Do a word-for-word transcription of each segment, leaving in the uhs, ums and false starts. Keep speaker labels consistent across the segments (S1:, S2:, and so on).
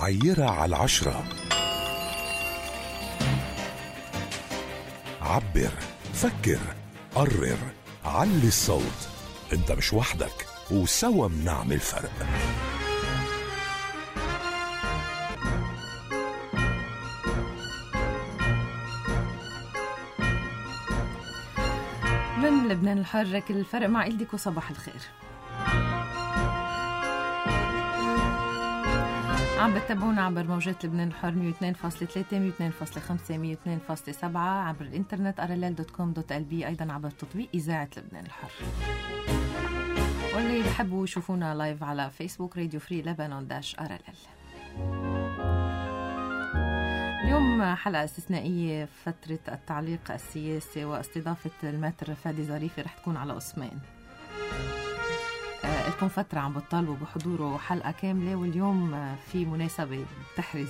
S1: عيرة على العشرة. عبر، فكر، قرر، علي الصوت. انت مش وحدك، وسوا بنعمل فرق.
S2: من لبنان الحر، كل الفرق مع إلدك وصباح الخير. عم بتابعونا عبر موجات لبنان الحر مية واثنين فاصلة ثلاثة مية واثنين فاصلة خمسة مية واثنين فاصلة سبعة عبر الانترنت آر إل إل دوت كوم دوت إل بي، أيضا عبر تطبيق إذاعة لبنان الحر. واللي يحبوا يشوفونا لايف على فيسبوك راديو فري لبنان داش آر إل إل. اليوم حلقة استثنائية، فترة التعليق السياسي واستضافة الماتر فادي ظريفي رح تكون على قسمين. آه لكم فترة عم بتطالبوا بحضوره حلقة كاملة، واليوم آه في مناسبة بتحرز.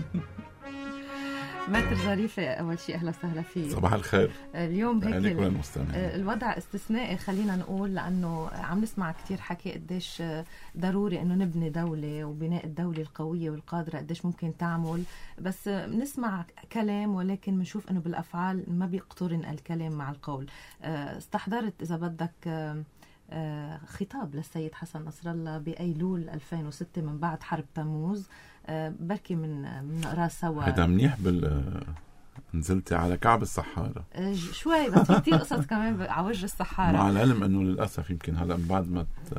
S2: ماتر ظريفي، أول شيء أهلا وسهلا فيه.
S3: صباح الخير.
S2: اليوم هيك
S3: آه
S2: الوضع استثنائي، خلينا نقول، لأنه عم نسمع كتير حكي قديش ضروري أنه نبني دولة، وبناء الدولة القوية والقادرة قديش ممكن تعمل، بس نسمع كلام ولكن بنشوف أنه بالأفعال ما بيقترن الكلام مع القول. استحضرت إذا بدك خطاب للسيد حسن نصر الله بأيلول ألفين وستة من بعد حرب تموز، بركي من من نقراه سوا.
S3: هذا منيح بال نزلتي على كعب الصحارى
S2: شوي، بس في كتير قصص كمان على وجه الصحارى،
S3: مع العلم انه للاسف يمكن هلا من بعد ما ت...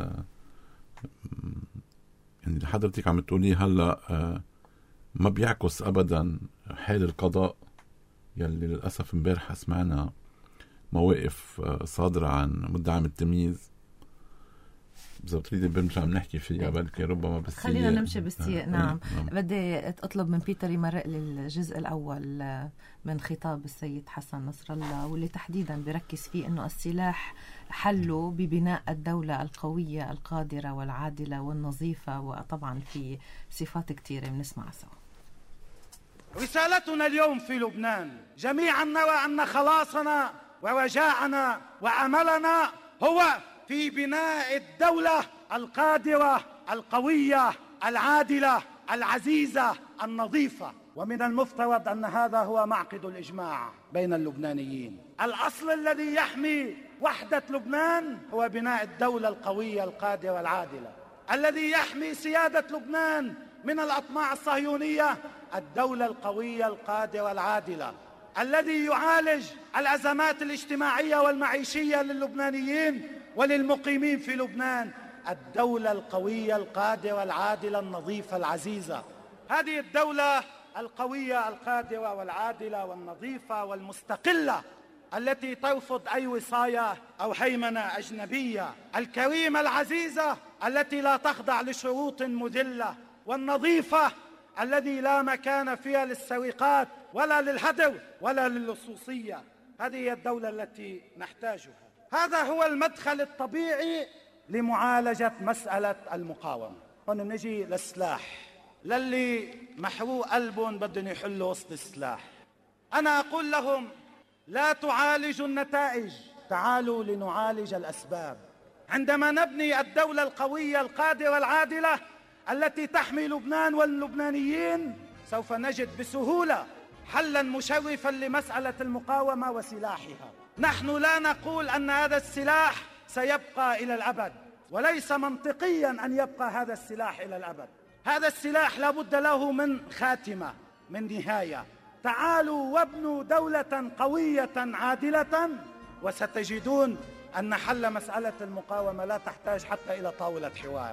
S3: يعني اللي حضرتك عم تقوليه هلا ما بيعكس ابدا حال القضاء، يلي للاسف امبارح سمعنا مواقف صادره عن مدعم التمييز. إذا بتريدي بنرجع بنحكي فيها بلكي ربما بالسياق.
S2: خلينا نمشي بالسياق. آه نعم. نعم. بدي أطلب من بيتر يمرق لي الجزء الأول من خطاب السيد حسن نصر الله، واللي تحديدا بركز فيه أنه السلاح حله ببناء الدولة القوية القادرة والعادلة والنظيفة، وطبعا في صفات كتيرة بنسمع سوا.
S4: رسالتنا اليوم في لبنان جميعا نرى أن خلاصنا ورجاءنا وعملنا هو في بناء الدولة القادرة القوية العادلة العزيزة النظيفة. ومن المفترض أن هذا هو معقد الإجماع بين اللبنانيين. الأصل الذي يحمي وحدة لبنان هو بناء الدولة القوية القادرة العادلة. الذي يحمي سيادة لبنان من الأطماع الصهيونية الدولة القوية القادرة العادلة. الذي يعالج الأزمات الاجتماعية والمعيشية للبنانيين وللمقيمين في لبنان الدولة القوية القادرة العادلة النظيفة العزيزة. هذه الدولة القوية القادرة والعادلة والنظيفة والمستقلة التي ترفض أي وصاية أو هيمنة أجنبية، الكريمة العزيزة التي لا تخضع لشروط مذلة، والنظيفة الذي لا مكان فيها للسرقات ولا للهدر ولا للصوصية. هذه هي الدولة التي نحتاجها. هذا هو المدخل الطبيعي لمعالجة مسألة المقاومة. هنا نجي للسلاح، للي محروق قلبهم بدهم يحلوا وسط السلاح. أنا أقول لهم لا تعالجوا النتائج، تعالوا لنعالج الأسباب. عندما نبني الدولة القوية القادرة العادلة التي تحمي لبنان واللبنانيين سوف نجد بسهولة حلاً مشرفاً لمسألة المقاومة وسلاحها. نحن لا نقول أن هذا السلاح سيبقى إلى الأبد، وليس منطقياً أن يبقى هذا السلاح إلى الأبد. هذا السلاح لابد له من خاتمة، من نهاية. تعالوا وابنوا دولة قوية عادلة، وستجدون أن حل مسألة المقاومة لا تحتاج حتى إلى طاولة حوار.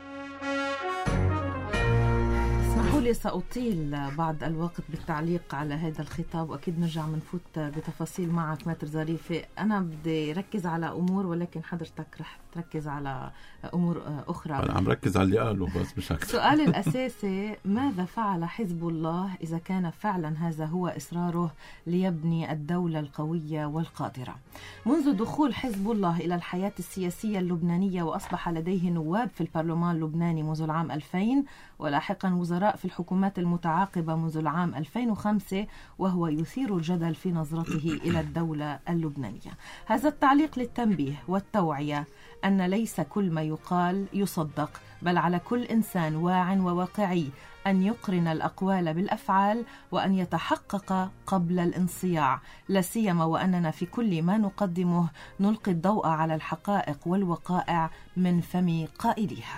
S2: اسمحوا لي سأطيل بعض الوقت بالتعليق على هذا الخطاب، وأكيد نرجع منفوت بتفاصيل معك ماتر ظريفي. أنا بدي ركز على أمور، ولكن حضرتك رح تركز على أمور أخرى.
S3: أنا عم ركز على اللي قاله بس مش أكثر.
S2: سؤالي الأساسي، ماذا فعل حزب الله إذا كان فعلا هذا هو إصراره ليبني الدولة القوية والقادرة؟ منذ دخول حزب الله إلى الحياة السياسية اللبنانية، وأصبح لديه نواب في البرلمان اللبناني منذ العام ألفين، ولاحقا وزراء في الحكومات المتعاقبة منذ العام ألفين وخمسة، وهو يثير الجدل في نظرته إلى الدولة اللبنانية. هذا التعليق للتنبيه والتوعية أن ليس كل ما يقال يصدق، بل على كل إنسان واع وواقعي أن يقرن الأقوال بالأفعال وأن يتحقق قبل الانصياع، لا سيما وأننا في كل ما نقدمه نلقي الضوء على الحقائق والوقائع من فم قائليها.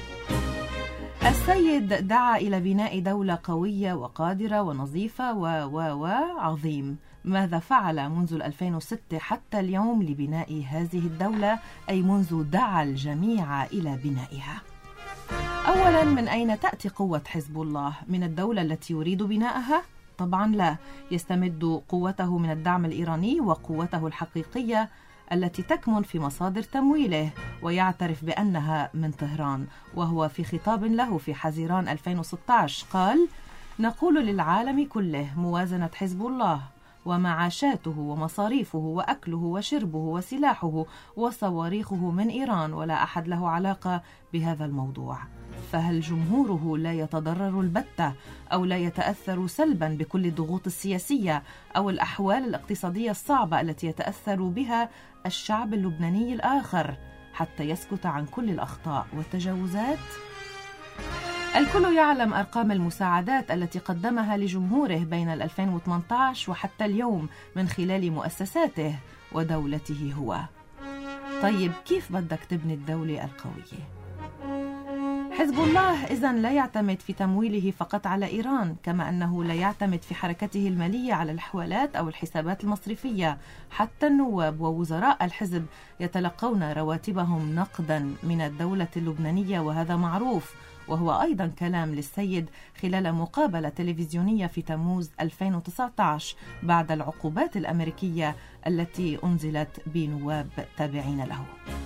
S2: السيد دعا إلى بناء دولة قوية وقادرة ونظيفة و و و عظيم. ماذا فعل منذ ألفين وستة حتى اليوم لبناء هذه الدولة، أي منذ دعا الجميع إلى بنائها؟ أولا، من أين تأتي قوة حزب الله؟ من الدولة التي يريد بناءها؟ طبعا لا، يستمد قوته من الدعم الإيراني وقوته الحقيقية التي تكمن في مصادر تمويله، ويعترف بأنها من طهران. وهو في خطاب له في حزيران ألفين وستة عشر قال: نقول للعالم كله موازنة حزب الله ومعاشاته ومصاريفه وأكله وشربه وسلاحه وصواريخه من إيران، ولا أحد له علاقة بهذا الموضوع. فهل جمهوره لا يتضرر البتة أو لا يتأثر سلبا بكل الضغوط السياسية أو الأحوال الاقتصادية الصعبة التي يتأثر بها الشعب اللبناني الآخر حتى يسكت عن كل الأخطاء والتجاوزات؟ الكل يعلم أرقام المساعدات التي قدمها لجمهوره بين ألفين وثمانية عشر وحتى اليوم من خلال مؤسساته ودولته هو. طيب كيف بدك تبني الدولة القوية؟ حزب الله إذن لا يعتمد في تمويله فقط على إيران، كما أنه لا يعتمد في حركته المالية على الحوالات أو الحسابات المصرفية. حتى النواب ووزراء الحزب يتلقون رواتبهم نقدا من الدولة اللبنانية، وهذا معروف، وهو أيضا كلام للسيد خلال مقابلة تلفزيونية في تموز ألفين وتسعة عشر بعد العقوبات الأمريكية التي أنزلت بنواب تابعين له.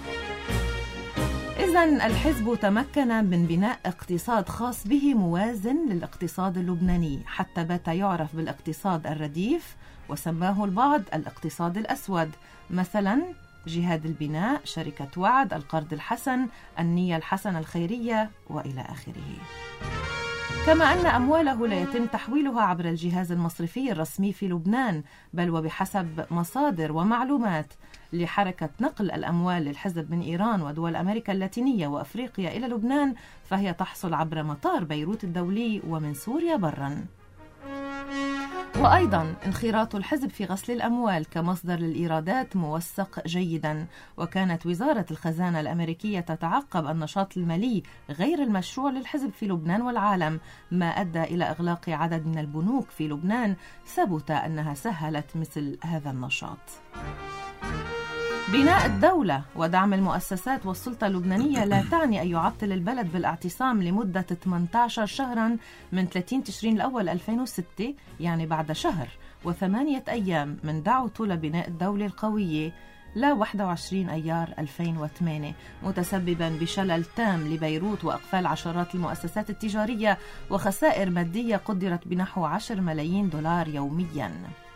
S2: إذن الحزب تمكن من بناء اقتصاد خاص به موازن للاقتصاد اللبناني، حتى بات يعرف بالاقتصاد الرديف، وسماه البعض الاقتصاد الأسود، مثلا جهاد البناء، شركة وعد، القرض الحسن، النية الحسنة الخيرية، وإلى آخره. كما أن أمواله لا يتم تحويلها عبر الجهاز المصرفي الرسمي في لبنان، بل وبحسب مصادر ومعلومات لحركة نقل الأموال للحزب من إيران ودول أمريكا اللاتينية وأفريقيا إلى لبنان، فهي تحصل عبر مطار بيروت الدولي ومن سوريا برا. وأيضا انخراط الحزب في غسل الأموال كمصدر للإيرادات موثق جيدا، وكانت وزارة الخزانة الأمريكية تتعقب النشاط المالي غير المشروع للحزب في لبنان والعالم، ما أدى إلى إغلاق عدد من البنوك في لبنان ثبت أنها سهلت مثل هذا النشاط. بناء الدولة ودعم المؤسسات والسلطة اللبنانية لا تعني أن يعطل البلد بالاعتصام لمدة ثمانية عشر شهرا من ثلاثين تشرين الأول ألفين وستة، يعني بعد شهر وثمانية أيام من دعوته لبناء الدولة القوية، لا واحد وعشرين أيار ألفين وثمانية، متسببا بشلل تام لبيروت وأقفال عشرات المؤسسات التجارية وخسائر مادية قدرت بنحو عشرة ملايين دولار يوميا.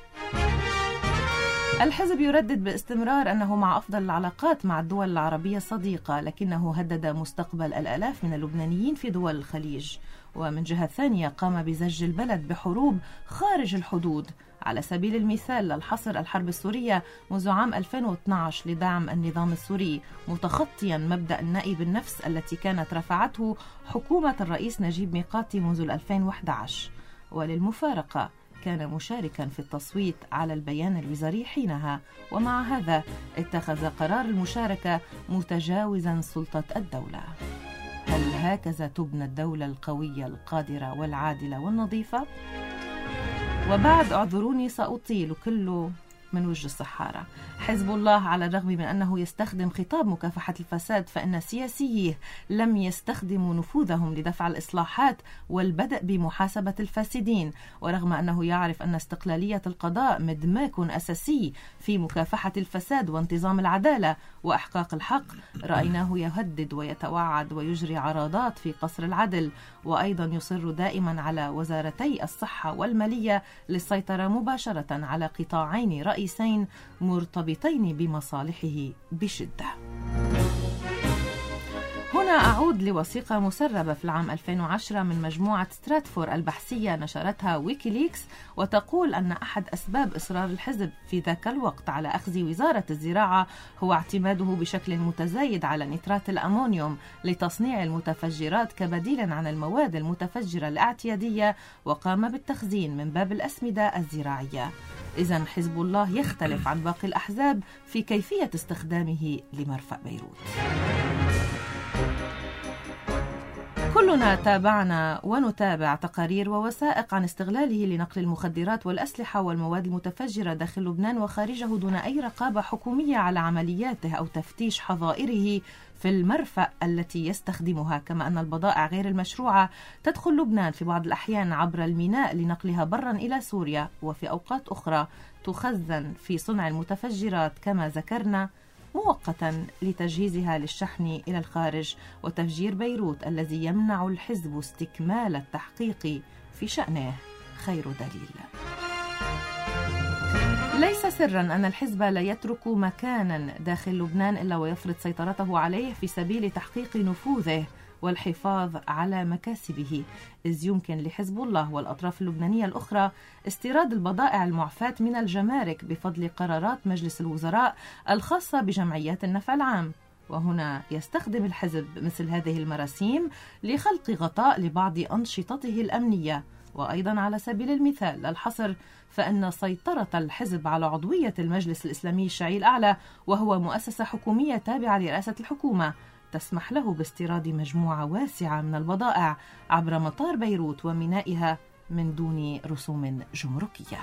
S2: الحزب يردد باستمرار أنه مع أفضل العلاقات مع الدول العربية الصديقة، لكنه هدد مستقبل الآلاف من اللبنانيين في دول الخليج، ومن جهة ثانية قام بزج البلد بحروب خارج الحدود، على سبيل المثال للحصر الحرب السورية منذ عام ألفين واثني عشر لدعم النظام السوري، متخطيا مبدأ النأي بالنفس التي كانت رفعته حكومة الرئيس نجيب ميقاتي منذ ألفين وأحد عشر. وللمفارقة كان مشاركا في التصويت على البيان الوزاري حينها، ومع هذا اتخذ قرار المشاركة متجاوزا سلطة الدولة. هل هكذا تبنى الدولة القوية القادرة والعادلة والنظيفة؟ وبعد اعذروني سأطيل كله من وجه الصحارى. حزب الله على الرغم من أنه يستخدم خطاب مكافحة الفساد، فإن سياسيه لم يستخدموا نفوذهم لدفع الإصلاحات والبدء بمحاسبة الفاسدين، ورغم أنه يعرف أن استقلالية القضاء مدماك أساسي في مكافحة الفساد وانتظام العدالة وإحقاق الحق، رأيناه يهدد ويتوعد ويجري عراضات في قصر العدل، وأيضا يصر دائما على وزارتي الصحة والمالية للسيطرة مباشرة على قطاعين رئيسين مرتبطين بمصالحه بشدة. هنا وهنا أعود لوثيقة مسربة في العام ألفين وعشرة من مجموعة ستراتفور البحثية نشرتها ويكيليكس، وتقول أن أحد أسباب إصرار الحزب في ذاك الوقت على أخذ وزارة الزراعة هو اعتماده بشكل متزايد على نترات الأمونيوم لتصنيع المتفجرات كبديل عن المواد المتفجرة الاعتيادية، وقام بالتخزين من باب الأسمدة الزراعية. إذن حزب الله يختلف عن باقي الأحزاب في كيفية استخدامه لمرفأ بيروت. كلنا تابعنا ونتابع تقارير ووثائق عن استغلاله لنقل المخدرات والأسلحة والمواد المتفجرة داخل لبنان وخارجه دون أي رقابة حكومية على عملياته أو تفتيش حظائره في المرفأ التي يستخدمها، كما أن البضائع غير المشروعة تدخل لبنان في بعض الأحيان عبر الميناء لنقلها برا إلى سوريا، وفي أوقات أخرى تخزن في صنع المتفجرات كما ذكرنا مؤقتا لتجهيزها للشحن إلى الخارج وتفجير بيروت الذي يمنع الحزب استكمال التحقيق في شأنه خير دليل. ليس سرا أن الحزب لا يترك مكانا داخل لبنان إلا ويفرض سيطرته عليه في سبيل تحقيق نفوذه والحفاظ على مكاسبه، إذ يمكن لحزب الله والأطراف اللبنانية الأخرى استيراد البضائع المعفاة من الجمارك بفضل قرارات مجلس الوزراء الخاصة بجمعيات النفع العام. وهنا يستخدم الحزب مثل هذه المراسيم لخلق غطاء لبعض أنشطته الأمنية. وأيضا على سبيل المثال لا الحصر، فإن سيطرة الحزب على عضوية المجلس الإسلامي الشيعي الأعلى، وهو مؤسسة حكومية تابعة لرئاسة الحكومة، تسمح له باستيراد مجموعة واسعة من البضائع عبر مطار بيروت ومينائها من دون رسوم جمركية.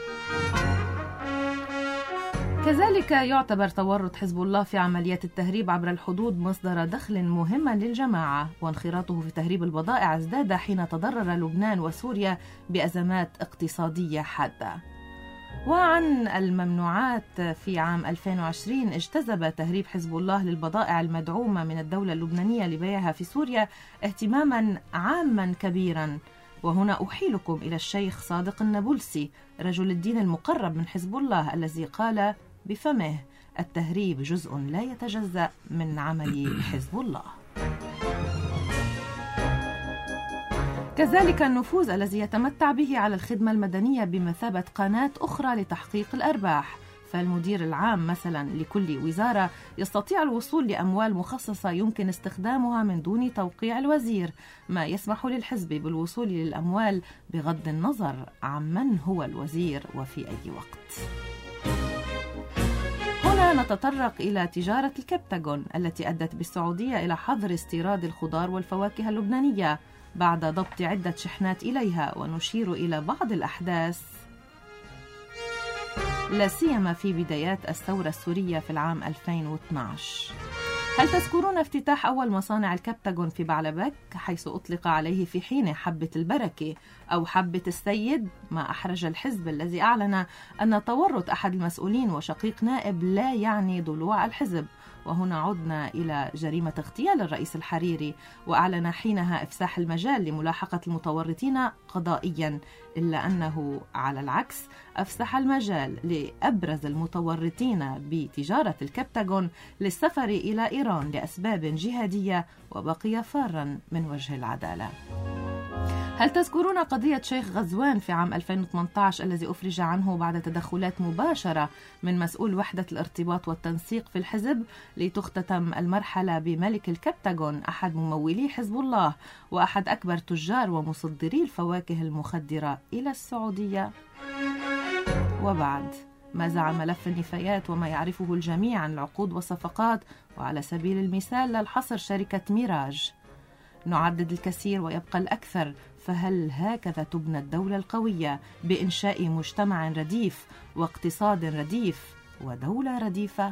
S2: كذلك يعتبر تورط حزب الله في عمليات التهريب عبر الحدود مصدر دخل مهما للجماعة، وانخراطه في تهريب البضائع ازداد حين تضرر لبنان وسوريا بأزمات اقتصادية حادة. وعن الممنوعات في عام ألفين وعشرين، اجتذب تهريب حزب الله للبضائع المدعومة من الدولة اللبنانية لبيعها في سوريا اهتماما عاما كبيرا. وهنا أحيلكم إلى الشيخ صادق النابلسي رجل الدين المقرب من حزب الله الذي قال بفمه: التهريب جزء لا يتجزأ من عمل حزب الله. كذلك النفوذ الذي يتمتع به على الخدمة المدنية بمثابة قناة أخرى لتحقيق الأرباح، فالمدير العام مثلا لكل وزارة يستطيع الوصول لأموال مخصصة يمكن استخدامها من دون توقيع الوزير، ما يسمح للحزب بالوصول للأموال بغض النظر عن من هو الوزير وفي أي وقت. هنا نتطرق إلى تجارة الكبتاغون التي أدت بالسعودية إلى حظر استيراد الخضار والفواكه اللبنانية بعد ضبط عدة شحنات إليها، ونشير إلى بعض الأحداث لا سيما في بدايات الثورة السورية في العام ألفين واثناشر. هل تذكرون افتتاح أول مصانع الكبتاغون في بعلبك، حيث أطلق عليه في حينه حبة البركة أو حبة السيد، ما أحرج الحزب الذي أعلن أن تورط أحد المسؤولين وشقيق نائب لا يعني ضلوع الحزب. وهنا عدنا إلى جريمة اغتيال الرئيس الحريري، وأعلن حينها إفساح المجال لملاحقة المتورطين قضائيا، إلا أنه على العكس أفسح المجال لأبرز المتورطين بتجارة الكبتاغون للسفر إلى إيران لأسباب جهادية، وبقي فارا من وجه العدالة. هل تذكرون قضية شيخ غزوان في عام ألفين وثمانية عشر الذي أفرج عنه بعد تدخلات مباشرة من مسؤول وحدة الارتباط والتنسيق في الحزب لتختتم المرحلة بملك الكبتاغون أحد ممولي حزب الله وأحد أكبر تجار ومصدري الفواكه المخدرة إلى السعودية؟ وبعد ما زعم ملف النفايات وما يعرفه الجميع عن العقود والصفقات، وعلى سبيل المثال للحصر شركة ميراج. نعدد الكثير ويبقى الأكثر، فهل هكذا تبنى الدولة القوية بإنشاء مجتمع رديف واقتصاد رديف ودولة رديفة؟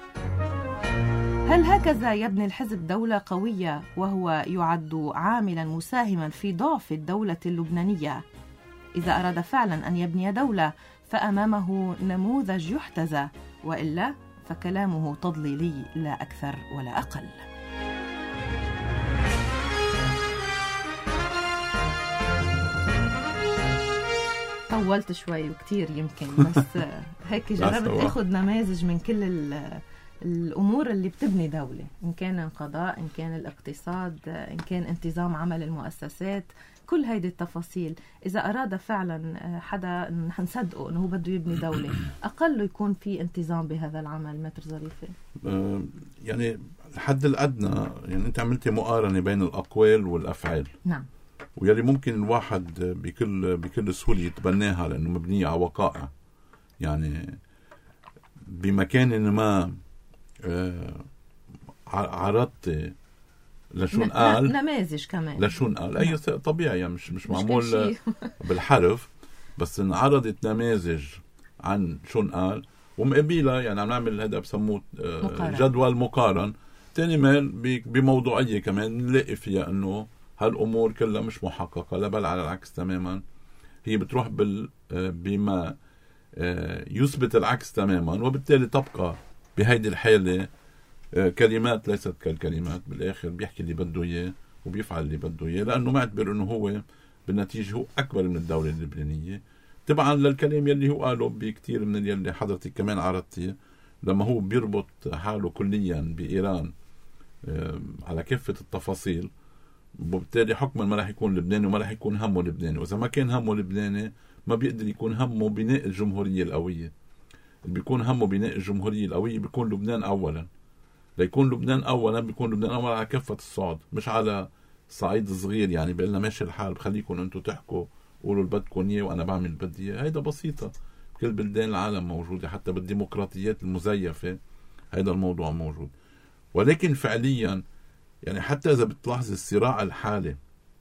S2: هل هكذا يبني الحزب دولة قوية وهو يعد عاملا مساهما في ضعف الدولة اللبنانية؟ إذا أراد فعلا أن يبني دولة فأمامه نموذج يحتذى، وإلا فكلامه تضليلي لا أكثر ولا أقل. طولت شوي وكتير يمكن، بس هيك جربت أخذ نماذج من كل الأمور اللي بتبني دولة، إن كان القضاء، إن كان الاقتصاد، إن كان انتظام عمل المؤسسات، كل هيدي التفاصيل. إذا أراد فعلا حدا نصدقه أنه هو بده يبني دولة، أقل يكون في انتظام بهذا العمل. متر ظريفة
S3: آه يعني الحد الأدنى، يعني أنت عملتي مقارنة بين الأقوال والأفعال.
S2: نعم.
S3: ويلي ممكن الواحد بكل بكل سهولة يتبناها لأنه مبنية على وقائع. يعني بمكان ما آه عرضت لشون قال
S2: نماذج كمان
S3: لشون قال أي طبيعي، يعني مش مش معمول بالحرف، بس انعرضت نماذج عن شون قال ومقابلها. يعني عم نعمل هذا بسموه آه جدول مقارن. تاني مال بموضوعية كمان نلاقي فيها أنه هالأمور كلها مش محققة، لا بل على العكس تماما. هي بتروح بال بما يثبت العكس تماما، وبالتالي تبقى بهيدي الحالة كلمات ليست كالكلمات. بالآخر بيحكي اللي بده إياه وبيفعل اللي بده إياه، لأنه معتبر أنه هو بالنتيجة هو أكبر من الدولة اللبنانية، تبعا للكلام يلي هو قاله بكتير من يلي حضرتك كمان عرضتيه، لما هو بيربط حاله كليا بإيران على كافة التفاصيل. وبالتالي حكما ما راح يكون لبناني وما راح يكون همه لبناني. وإذا ما كان همه لبناني ما بيقدر يكون همه بناء الجمهورية القوية. اللي بيكون همه بناء الجمهورية القوية بيكون لبنان أولا. ليكون لبنان أولا بيكون لبنان أولا على كافة الصعد، مش على صعيد صغير. يعني بقلنا ماشي الحال، بخليكم أنتوا تحكوا قولوا اللي بدكم إياه وأنا بعمل اللي بدي إياه. هيدا بسيطة، كل بلدان العالم موجودة، حتى بالديمقراطيات المزيفة هيدا الموضوع موجود. ولكن فعليا يعني حتى إذا بتلاحظ الصراع الحالي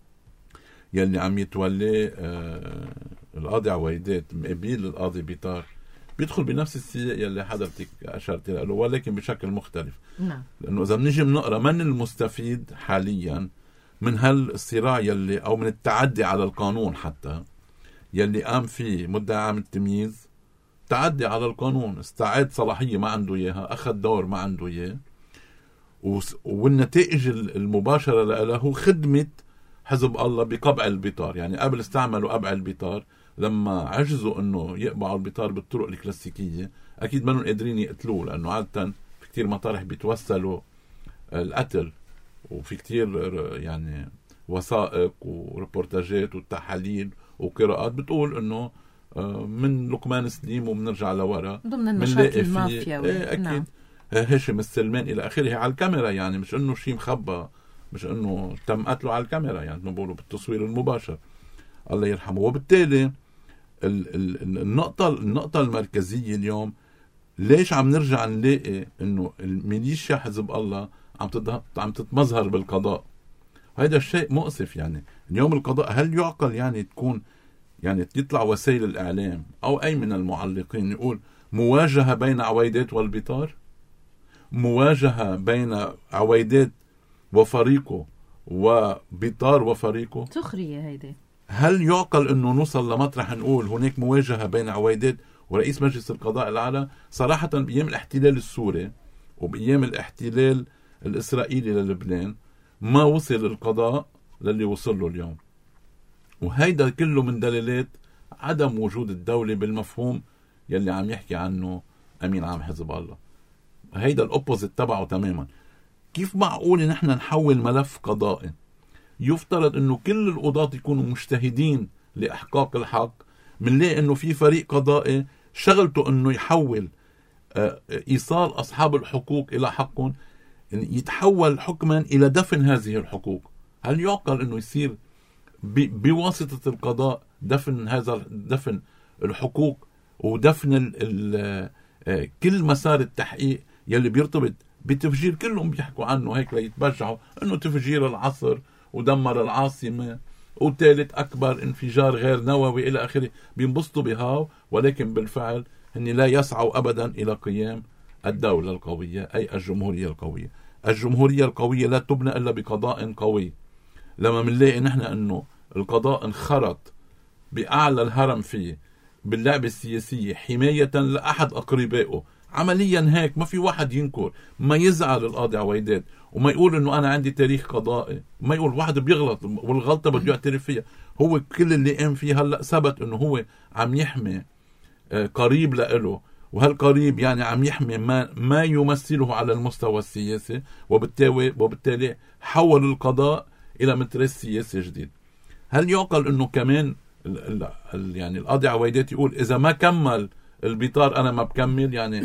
S3: يلي عم يتولي آه القاضي عويدات مقابل القاضي بيطار، بيدخل بنفس السياق يلي حضرتك أشرت له، ولكن بشكل مختلف.
S2: نعم.
S3: لأنه إذا بنجي بنقرأ من المستفيد حاليا من هالصراع يلي أو من التعدي على القانون حتى يلي قام فيه مدعي عام التمييز، تعدي على القانون، استعاد صلاحية ما عنده إياها، أخذ دور ما عنده إياه، والنتائج المباشرة له خدمة حزب الله بقبع البطار. يعني قبل استعملوا قبع البطار، لما عجزوا انه يقبعوا البطار بالطرق الكلاسيكية اكيد ما قادرين يقتلوه، لانه عادة في كتير مطارح بيتوسلوا القتل، وفي كتير يعني وثائق وريبورتاجات وتحاليل وقراءات بتقول انه من لقمان سليم وبنرجع لورا
S2: ضمن النشاط المافياوي.
S3: ايه اكيد.
S2: نعم.
S3: هاشم السلمان الى اخره على الكاميرا، يعني مش انه شيء مخبى، مش انه تم قتله على الكاميرا، يعني بنقوله بالتصوير المباشر الله يرحمه. وبالتالي النقطة النقطة المركزية اليوم، ليش عم نرجع نلاقي انه الميليشيا حزب الله عم عم تتمظهر بالقضاء؟ هذا الشيء مؤسف. يعني اليوم القضاء، هل يعقل يعني تكون يعني يطلع وسائل الاعلام او اي من المعلقين يقول مواجهة بين عويدات والبطار، مواجهة بين عويدات وفريقه وبطار وفريقه؟
S2: سخرية هيدي.
S3: هل يعقل انه نوصل لمطرح نقول هناك مواجهة بين عويدات ورئيس مجلس القضاء الأعلى؟ صراحة بأيام الاحتلال السوري وبأيام الاحتلال الإسرائيلي للبنان ما وصل القضاء للي وصل له اليوم. وهيدا كله من دلالات عدم وجود الدولة بالمفهوم يلي عم يحكي عنه أمين عام حزب الله. هيدا الأوبوزيت تبعه تماما. كيف معقول نحن نحول ملف قضائي يفترض انه كل القضاة يكونوا مجتهدين لإحقاق الحق، منلاقي انه في فريق قضائي شغلته انه يحول ايصال اصحاب الحقوق الى حقهم، يتحول حكما الى دفن هذه الحقوق؟ هل يعقل انه يصير بواسطة القضاء دفن هذا دفن الحقوق ودفن ال ال كل مسار التحقيق يلي بيرتبط بتفجير؟ كلهم بيحكوا عنه هيك ليتبجعوا انه تفجير العصر ودمر العاصمة وثالث أكبر انفجار غير نووي إلى آخره، بينبسطوا بهاو، ولكن بالفعل هن لا يسعوا أبدا إلى قيام الدولة القوية أي الجمهورية القوية. الجمهورية القوية لا تبنى إلا بقضاء قوي. لما منلاقي نحن أنه القضاء انخرط بأعلى الهرم فيه باللعبة السياسية حماية لأحد أقربائه، عمليا هيك ما في واحد ينكر، ما يزعل القاضي عويدات وما يقول انه انا عندي تاريخ قضائي، ما يقول واحد بيغلط والغلطة بده يعترف فيها. هو كل اللي قام فيه هلا ثبت انه هو عم يحمي قريب لإله وهالقريب يعني عم يحمي ما, ما يمثله على المستوى السياسي، وبالتالي, وبالتالي حول القضاء إلى مترس سياسي جديد. هل يعقل أنه كمان ال ال يعني القاضي عويدات يقول إذا ما كمل البطار أنا ما بكمل؟ يعني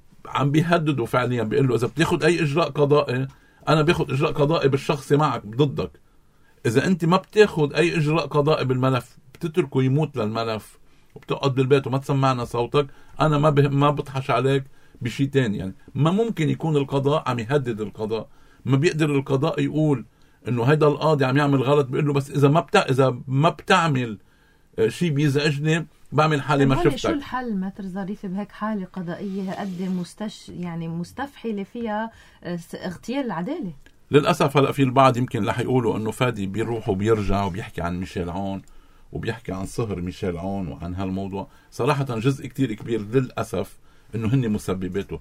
S3: عم بيهددوا فعليا، بيقول له إذا بتاخد أي إجراء قضائي أنا باخد إجراء قضائي بالشخص معك ضدك، إذا أنت ما بتاخد أي إجراء قضائي بالملف بتتركه يموت للملف وبتقعد بالبيت وما تسمعنا صوتك، أنا ما ما بطحش عليك بشي تاني. يعني ما ممكن يكون القضاء عم يهدد القضاء، ما بيقدر القضاء يقول إنه هيدا القاضي عم يعمل غلط، بيقول له بس إذا ما بتع... إذا ما بتعمل شي بيزعجني بعمل حالي ما شفتك.
S2: شو الحل متر ظريف بهيك حالة قضائية قد مستش يعني مستفحلة فيها اغتيال العدالة؟
S3: للأسف هلأ في البعض يمكن رح يقولوا إنه فادي بيروح وبيرجع وبيحكي عن ميشيل عون وبيحكي عن صهر ميشيل عون وعن هالموضوع. صراحة جزء كتير كبير للأسف إنه هني مسبباته.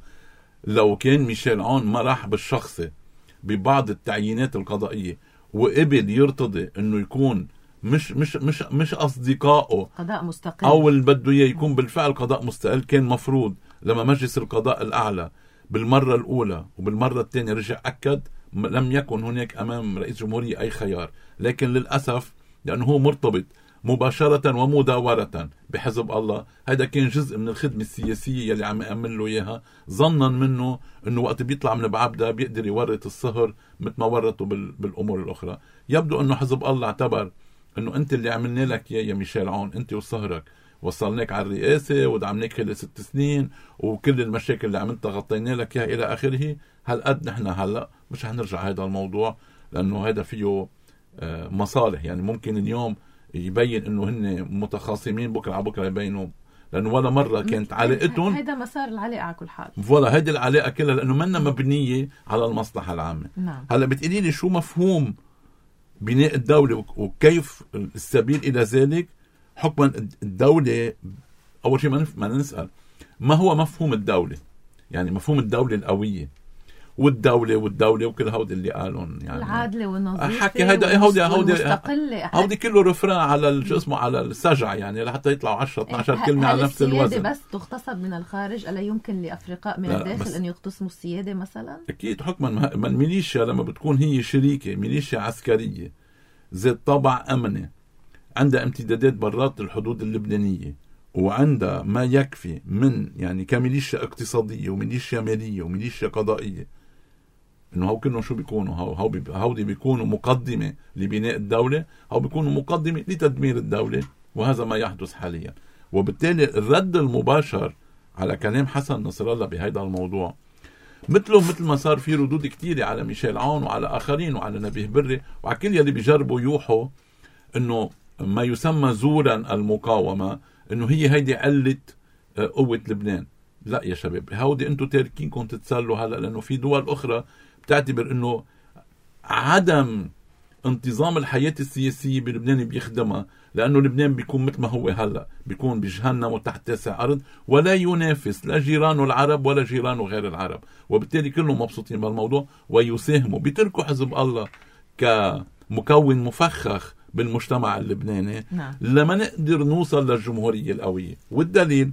S3: لو كان ميشيل عون ما راح بالشخصي ببعض التعيينات القضائية وقبل يرتضي إنه يكون مش مش مش مش أصدقائه
S2: قضاء مستقل
S3: أو اللي بده إياه يكون بالفعل قضاء مستقل، كان مفروض لما مجلس القضاء الأعلى بالمرة الأولى وبالمرة الثانية رجع أكد لم يكن هناك أمام رئيس جمهورية أي خيار. لكن للأسف لأنه هو مرتبط مباشرة ومداورة بحزب الله، هذا كان جزء من الخدمة السياسية اللي عم يأمن له إياها، ظنا منه أنه وقت بيطلع من بعبدة بيقدر يورط الصهر مثل ما ورطه بالأمور الأخرى. يبدو أنه حزب الله اعتبر أنه أنت اللي عملنا لك يا ميشيل عون، أنت وصهرك وصلناك على الرئاسة ودعمناك خلال ست سنين وكل المشاكل اللي عملتها غطينا لك إياها إلى آخره. هل قد نحن هلأ مش هنرجع هذا الموضوع لأنه هذا فيه مصالح. يعني ممكن اليوم يبين انه هن متخاصمين، بكره على بكره يبينوا، لانه ولا مره كانت علاقتهم
S2: هيدا مسار العلاقه على كل حال،
S3: ولا هيدي العلاقه كلها لانه منا مبنيه على المصلحه العامه.
S2: نعم.
S3: هلا بتقولي لي شو مفهوم بناء الدوله وكيف السبيل الى ذلك؟ حكما الدوله اول شيء ما نسال ما هو مفهوم الدوله، يعني مفهوم الدوله القويه والدولة والدولة وكل هودي اللي قالون يعني
S2: العادلة والنظيفة
S3: حكي هيدا هودي هودي
S2: والمستقلة،
S3: هودي كله رفران على شو اسمه على السجع، يعني لحتى يطلعوا عشرة اثنا عشر كلمة على نفس الوزن.
S2: بس تغتصب من الخارج، ألا يمكن لأفرقاء من الداخل أن يغتصموا السيادة مثلا؟ أكيد
S3: حكما ما الميليشيا لما بتكون هي شريكة ميليشيا عسكرية ذات طابع أمني عندها امتدادات برات الحدود اللبنانية وعندها ما يكفي من يعني كميليشيا اقتصادية وميليشيا مالية وميليشيا قضائية، انه هو كلهم شو بيكونوا؟ هو هو هودي بيكونوا مقدمه لبناء الدوله او بيكونوا مقدمه لتدمير الدوله، وهذا ما يحدث حاليا. وبالتالي الرد المباشر على كلام حسن نصر الله بهذا الموضوع مثله مثل ما صار في ردود كثيره على ميشيل عون وعلى اخرين وعلى نبيه بري وعلى كل يلي بيجربوا يوحوا انه ما يسمى زورا المقاومه انه هي هيدي قله قوه لبنان. لا يا شباب، هودي انتم تاركينكم تتسلوا هلا، لانه في دول اخرى بتعتبر انه عدم انتظام الحياة السياسية بلبنان بيخدمها، لانه لبنان بيكون مثل ما هو هلا، بيكون بجهنم وتحت تاسع ارض ولا ينافس لا جيرانه العرب ولا جيرانه غير العرب، وبالتالي كلهم مبسوطين بالموضوع ويساهموا بيتركوا حزب الله كمكون مفخخ بالمجتمع اللبناني.
S2: نعم.
S3: لما نقدر نوصل للجمهورية القوية. والدليل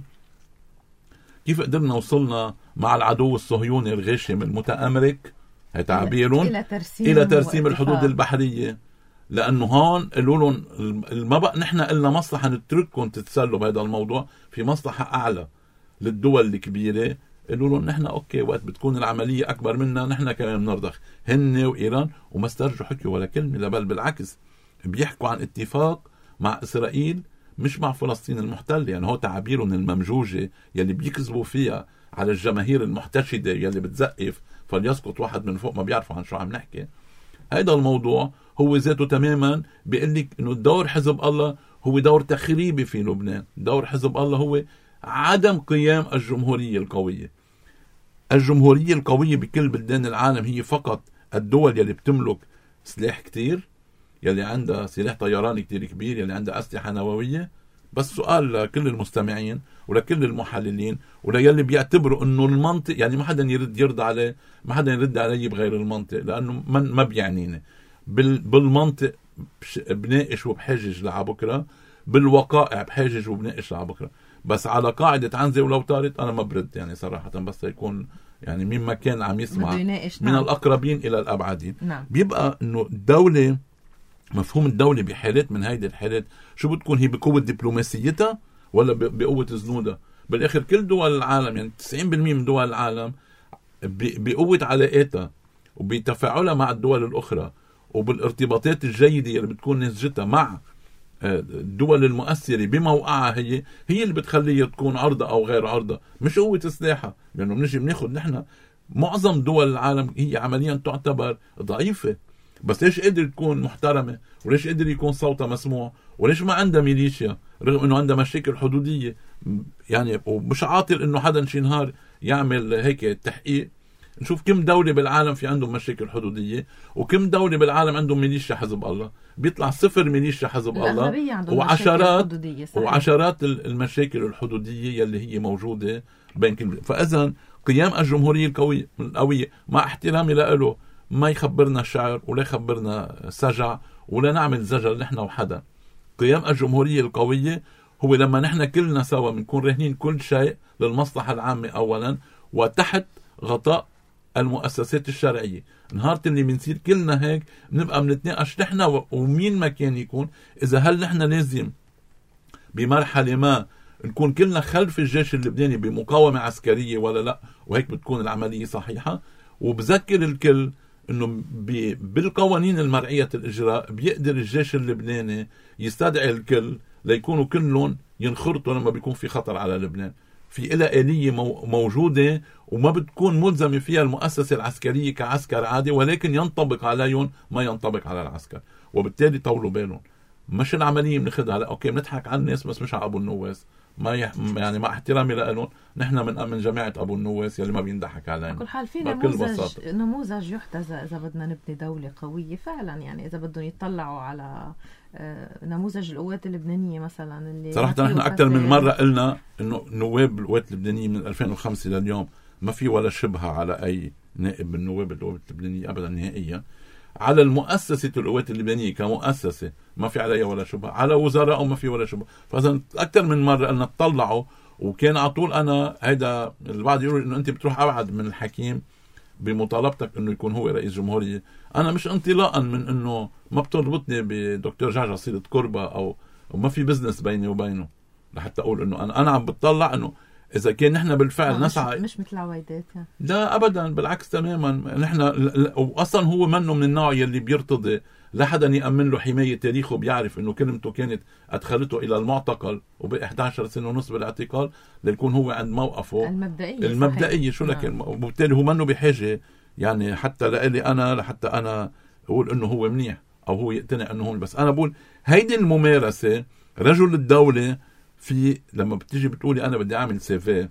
S3: كيف قدرنا وصلنا مع العدو الصهيوني الغاشم المتأمرك تعبيرون
S2: إلى ترسيم,
S3: إلى ترسيم الحدود البحرية، لأنه هون قالوا لهم ما بقى نحن قلنا مصلحة نترككم تتسلوا بهذا الموضوع، في مصلحة أعلى للدول الكبيرة. قالوا لهم نحن أوكي وقت بتكون العملية أكبر منا نحن كمان بنرضخ، هن وإيران وما استرجوا حكوا ولا كلمة، بل بالعكس بيحكوا عن اتفاق مع إسرائيل مش مع فلسطين المحتلة. يعني هو تعبيرهم الممجوجة يلي بيكذبوا فيها على الجماهير المحتشدة يلي بتزقف فليسقط واحد من فوق ما بيعرفوا عن شو عم نحكي. هذا الموضوع هو ذاته تماما بيقول لك انه دور حزب الله هو دور تخريبي في لبنان. دور حزب الله هو عدم قيام الجمهورية القوية. الجمهورية القوية بكل بلدان العالم هي فقط الدول يلي بتملك سلاح كتير، يلي عندها سلاح طيران كتير كبير، يلي عندها أسلحة نووية. بس سؤال لكل المستمعين ولكل المحللين وليلي بيعتبروا انه المنطق، يعني ما حدا يرد يرضى عليه، ما حدا يرد علي بغير المنطق، لانه من ما بيعنيني بالمنطق بناقش وبحجج لعبكره، بالوقائع بحجج وبناقش لعبكره. بس على قاعدة عنزة ولو طارت أنا ما برد يعني صراحة، بس يكون يعني مين ما كان عم يسمع من
S2: نعم.
S3: الأقربين إلى الأبعدين.
S2: نعم.
S3: بيبقى إنه الدولة، مفهوم الدولة بحالات من هيدي الحالات شو بتكون؟ هي بقوة دبلوماسيتها ولا بقوة زنودها؟ بالآخر كل دول العالم يعني تسعين بالمئة من دول العالم بقوة علاقاتها وبتفاعلها مع الدول الأخرى وبالارتباطات الجيدة اللي بتكون نسجتها مع الدول المؤثرة بموقعها، هي هي اللي بتخليها تكون عرضة أو غير عرضة، مش قوة سلاحها. لأنه يعني بنجي بناخد نحن معظم دول العالم هي عمليا تعتبر ضعيفة، بس ليش قدر تكون محترمة؟ وليش قدر يكون صوتها مسموع؟ وليش ما عندها ميليشيا رغم انه عندها مشاكل حدودية؟ يعني ومش عاطل انه حدا شي نهار يعمل هيك تحقيق نشوف كم دولة بالعالم في عندهم مشاكل حدودية وكم دولة بالعالم عندهم ميليشيا حزب الله. بيطلع صفر ميليشيا حزب الله وعشرات وعشرات المشاكل الحدودية يلي هي موجودة بين كل. فإذن قيام الجمهورية القوية القوية مع احترامي له ما يخبرنا شعر ولا يخبرنا سجع ولا نعمل زجر نحن وحدا. قيام الجمهورية القوية هو لما نحن كلنا سوا بنكون راهنين كل شيء للمصلحة العامة أولا وتحت غطاء المؤسسات الشرعية. نهار اللي بنصير كلنا هيك بنبقى بنتناقش نحن ومين ما كان يكون إذا هل نحن لازم بمرحلة ما نكون كلنا خلف الجيش اللبناني بمقاومة عسكرية ولا لا، وهيك بتكون العملية صحيحة. وبذكر الكل انه بالقوانين المرعية الإجراء بيقدر الجيش اللبناني يستدعي الكل ليكونوا كلهم ينخرطوا لما بيكون في خطر على لبنان. في إلى آلية موجودة وما بتكون ملزمة فيها المؤسسة العسكرية كعسكر عادي، ولكن ينطبق عليهم ما ينطبق على العسكر. وبالتالي طولوا بالهم، مش العملية بناخدها لا اوكي بنضحك على الناس بس مش على ابو النواس. ما يح... يعني مع احترامي لهم نحن من من جماعة ابو النواس يلي ما بينضحك علينا.
S2: بكل حال في نموذج نموذج يحتذى اذا بدنا نبني دولة قوية فعلا. يعني اذا بدهم يطلعوا على نموذج القوات اللبنانية مثلا اللي
S3: صراحة نحن اكثر من مرة قلنا انه نواب القوات اللبنانية من ألفين وخمسة لليوم ما في ولا شبهة على اي نائب من نواب القوات اللبنانية ابدا نهائيا. على المؤسسة القوات اللبنانية كمؤسسة ما في عليها ولا شبهة، على وزراء ما في ولا شبهة. فإذا أكثر من مرة قلنا تطلعوا، وكان على طول أنا هيدا البعض يقول إنه أنت بتروح أبعد من الحكيم بمطالبتك إنه يكون هو رئيس جمهورية. أنا مش انطلاقا من إنه ما بتربطني بدكتور جعجع صيرة كربة أو وما في بزنس بيني وبينه لحتى أقول إنه أنا أنا عم بتطلع إنه إذا كان نحن بالفعل نسعى.
S2: مش مثل عويدات يعني.
S3: لا أبدا بالعكس تماما. نحن أصلا هو منه من النوع يلي بيرتضي لحدا يأمن له حماية تاريخه، بيعرف إنه كلمته كانت أدخلته إلى المعتقل وبقى إحدى عشرة سنة ونص بالاعتقال ليكون هو عند موقفه
S2: المبدئية
S3: المبدئية شو لكن. وبالتالي هو منه بحاجة يعني حتى لإلي أنا لحتى أنا أقول إنه هو منيح أو هو يقتنع إنه هو. بس أنا بقول هيدي الممارسة رجل الدولة في لما بتيجي بتقولي أنا بدي أعمل سيفي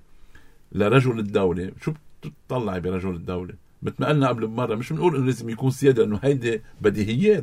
S3: لرجل الدولة، شو بتطلعي برجل الدولة؟ بتمقلنا قبل بمرة مش بنقول إنه لازم يكون سيادة، إنه هيدي بديهيات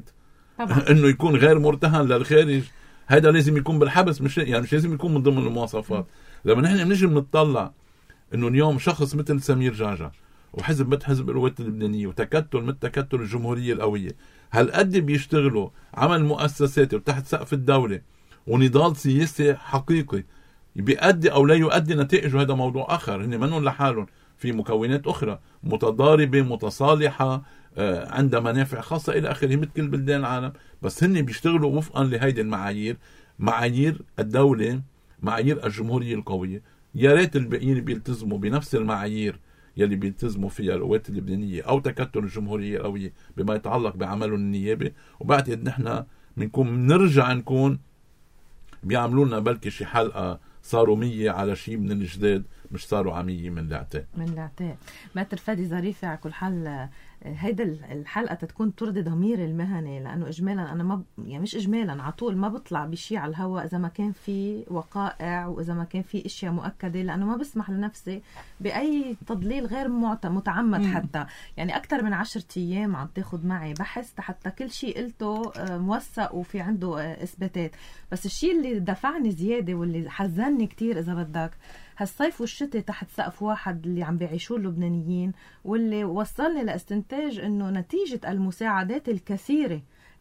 S3: إنه يكون غير مرتهن للخارج، هيدا لازم يكون بالحبس، مش يعني مش لازم يكون من ضمن المواصفات. لما نحن بنيجي بنطلع إنه اليوم شخص مثل سمير جعجع وحزب مثل حزب القوات اللبنانية وتكتل مثل تكتل الجمهورية القوية هل قد بيشتغلوا عمل مؤسساتي وتحت سقف الدولة ونضال سياسي حقيقي بيؤدي أو لا يؤدي نتائجه، هذا موضوع آخر. هن منهم لحالهم في مكونات أخرى متضاربة متصالحة عندها منافع خاصة إلى آخره مثل كل بلدان العالم، بس هن بيشتغلوا وفقا لهيدي المعايير، معايير الدولة، معايير الجمهورية القوية. يا ريت الباقيين بيلتزموا بنفس المعايير يلي بيلتزموا فيها القوات اللبنانية أو تكتل الجمهورية القوية بما يتعلق بعملهم النيابي. وبعتقد نحن بنكون نرجع نكون بيعملوا لنا بلكي شي حلقة صاروا مية على شيء من الجداد، مش صاروا عمية من العتاء
S2: من العتاء. ماتر فادي ظريفة على كل حال هيدا الحلقة تكون ترضي ضمير المهني، لأنه إجمالا أنا ما يعني مش إجمالا على طول ما بطلع بشيء على الهواء إذا ما كان في وقائع وإذا ما كان في إشياء مؤكدة، لأنه ما بسمح لنفسي بأي تضليل غير متعمد. حتى يعني أكتر من عشرة أيام عم تاخد معي بحث حتى كل شيء قلته موثق وفي عنده إثباتات. بس الشيء اللي دفعني زيادة واللي حزنني كتير إذا بدك هالصيف والشتاء تحت سقف واحد اللي عم بيعيشوه اللبنانيين، واللي وصلني لاستنتاج انه نتيجة المساعدات الكثيرة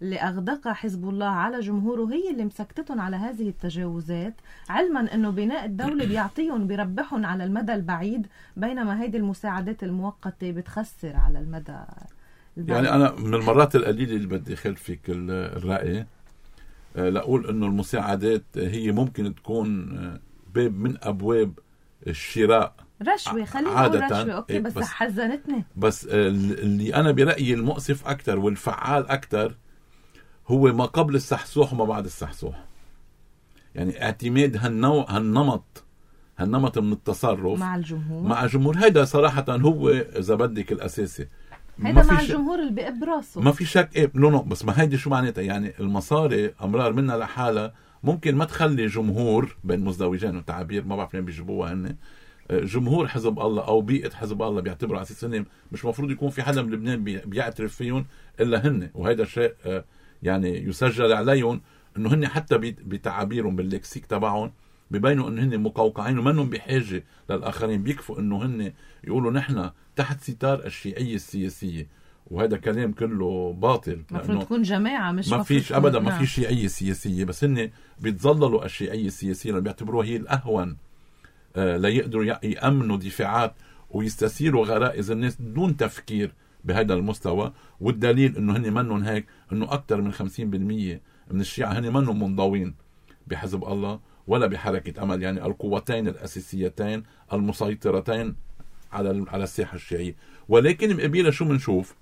S2: اللي أغدقها حزب الله على جمهوره هي اللي مسكتتهم على هذه التجاوزات، علما أنه بناء الدولة بيعطيهم بيربحهم على المدى البعيد، بينما هيدي المساعدات المؤقتة بتخسر على المدى البعيد.
S3: يعني أنا من المرات القليلة اللي بدي خلفك الرأي لأقول أنه المساعدات هي ممكن تكون باب من أبواب الشراء
S2: رشوة، خلينا نقول رشوة، أوكي، بس, بس حزنتني.
S3: بس اللي أنا برأيي المؤسف أكتر والفعال أكتر هو ما قبل السحسوح وما بعد السحسوح. يعني اعتماد هالنوع هالنمط هالنمط من التصرف
S2: مع الجمهور
S3: مع الجمهور هيدا صراحة هو إذا بدك الأساسي.
S2: هيدا مع الجمهور اللي بقب راسه،
S3: ما في شك. إيه نو نو بس ما هيدي شو معناتها؟ يعني المصاري أمرار منها لحالها ممكن ما تخلي جمهور بين مزدوجين وتعابير ما بعرف لين بيجيبوها هن جمهور حزب الله او بيئه حزب الله بيعتبروا على اساس انهم مش مفروض يكون في حدا بلبنان بيعترف فيهم الا هن، وهذا الشيء يعني يسجل عليهم انه هن حتى بتعابيرهم باللكسيك تبعهم ببينوا انه هن مقوقعين ومنهم بحاجه للاخرين، بيكفوا انه هن يقولوا نحن تحت ستار الشيعيه السياسيه، وهذا كلام كله باطل.
S2: المفروض تكون جماعه، مش
S3: ما فيش ابدا ما في شيعيه سياسيه، بس هن بيتظللوا الشيعيه السياسيه اللي بيعتبروها هي الاهون آه لا يقدروا يأمنوا دفاعات ويستثيروا غرائز الناس دون تفكير بهذا المستوى. والدليل انه هن منهم هيك، انه اكثر من خمسين بالمية من الشيعة هن منهم منضوين بحزب الله ولا بحركة أمل، يعني القوتين الأساسيتين المسيطرتين على على الساحة الشيعية. ولكن مقابلها شو منشوف؟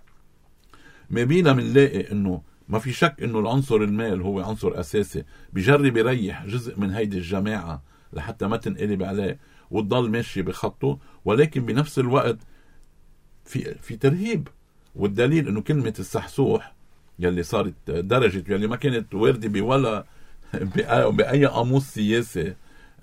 S3: مقابلها منلاقي انه ما في شك انه العنصر المال هو عنصر اساسي، بيجرب يريح جزء من هيدي الجماعة لحتى ما تنقلب عليه وتضل ماشي بخطه، ولكن بنفس الوقت في في ترهيب. والدليل انه كلمة السحسوح يلي صارت درجة يلي ما كانت واردة بولا بأي قاموس سياسي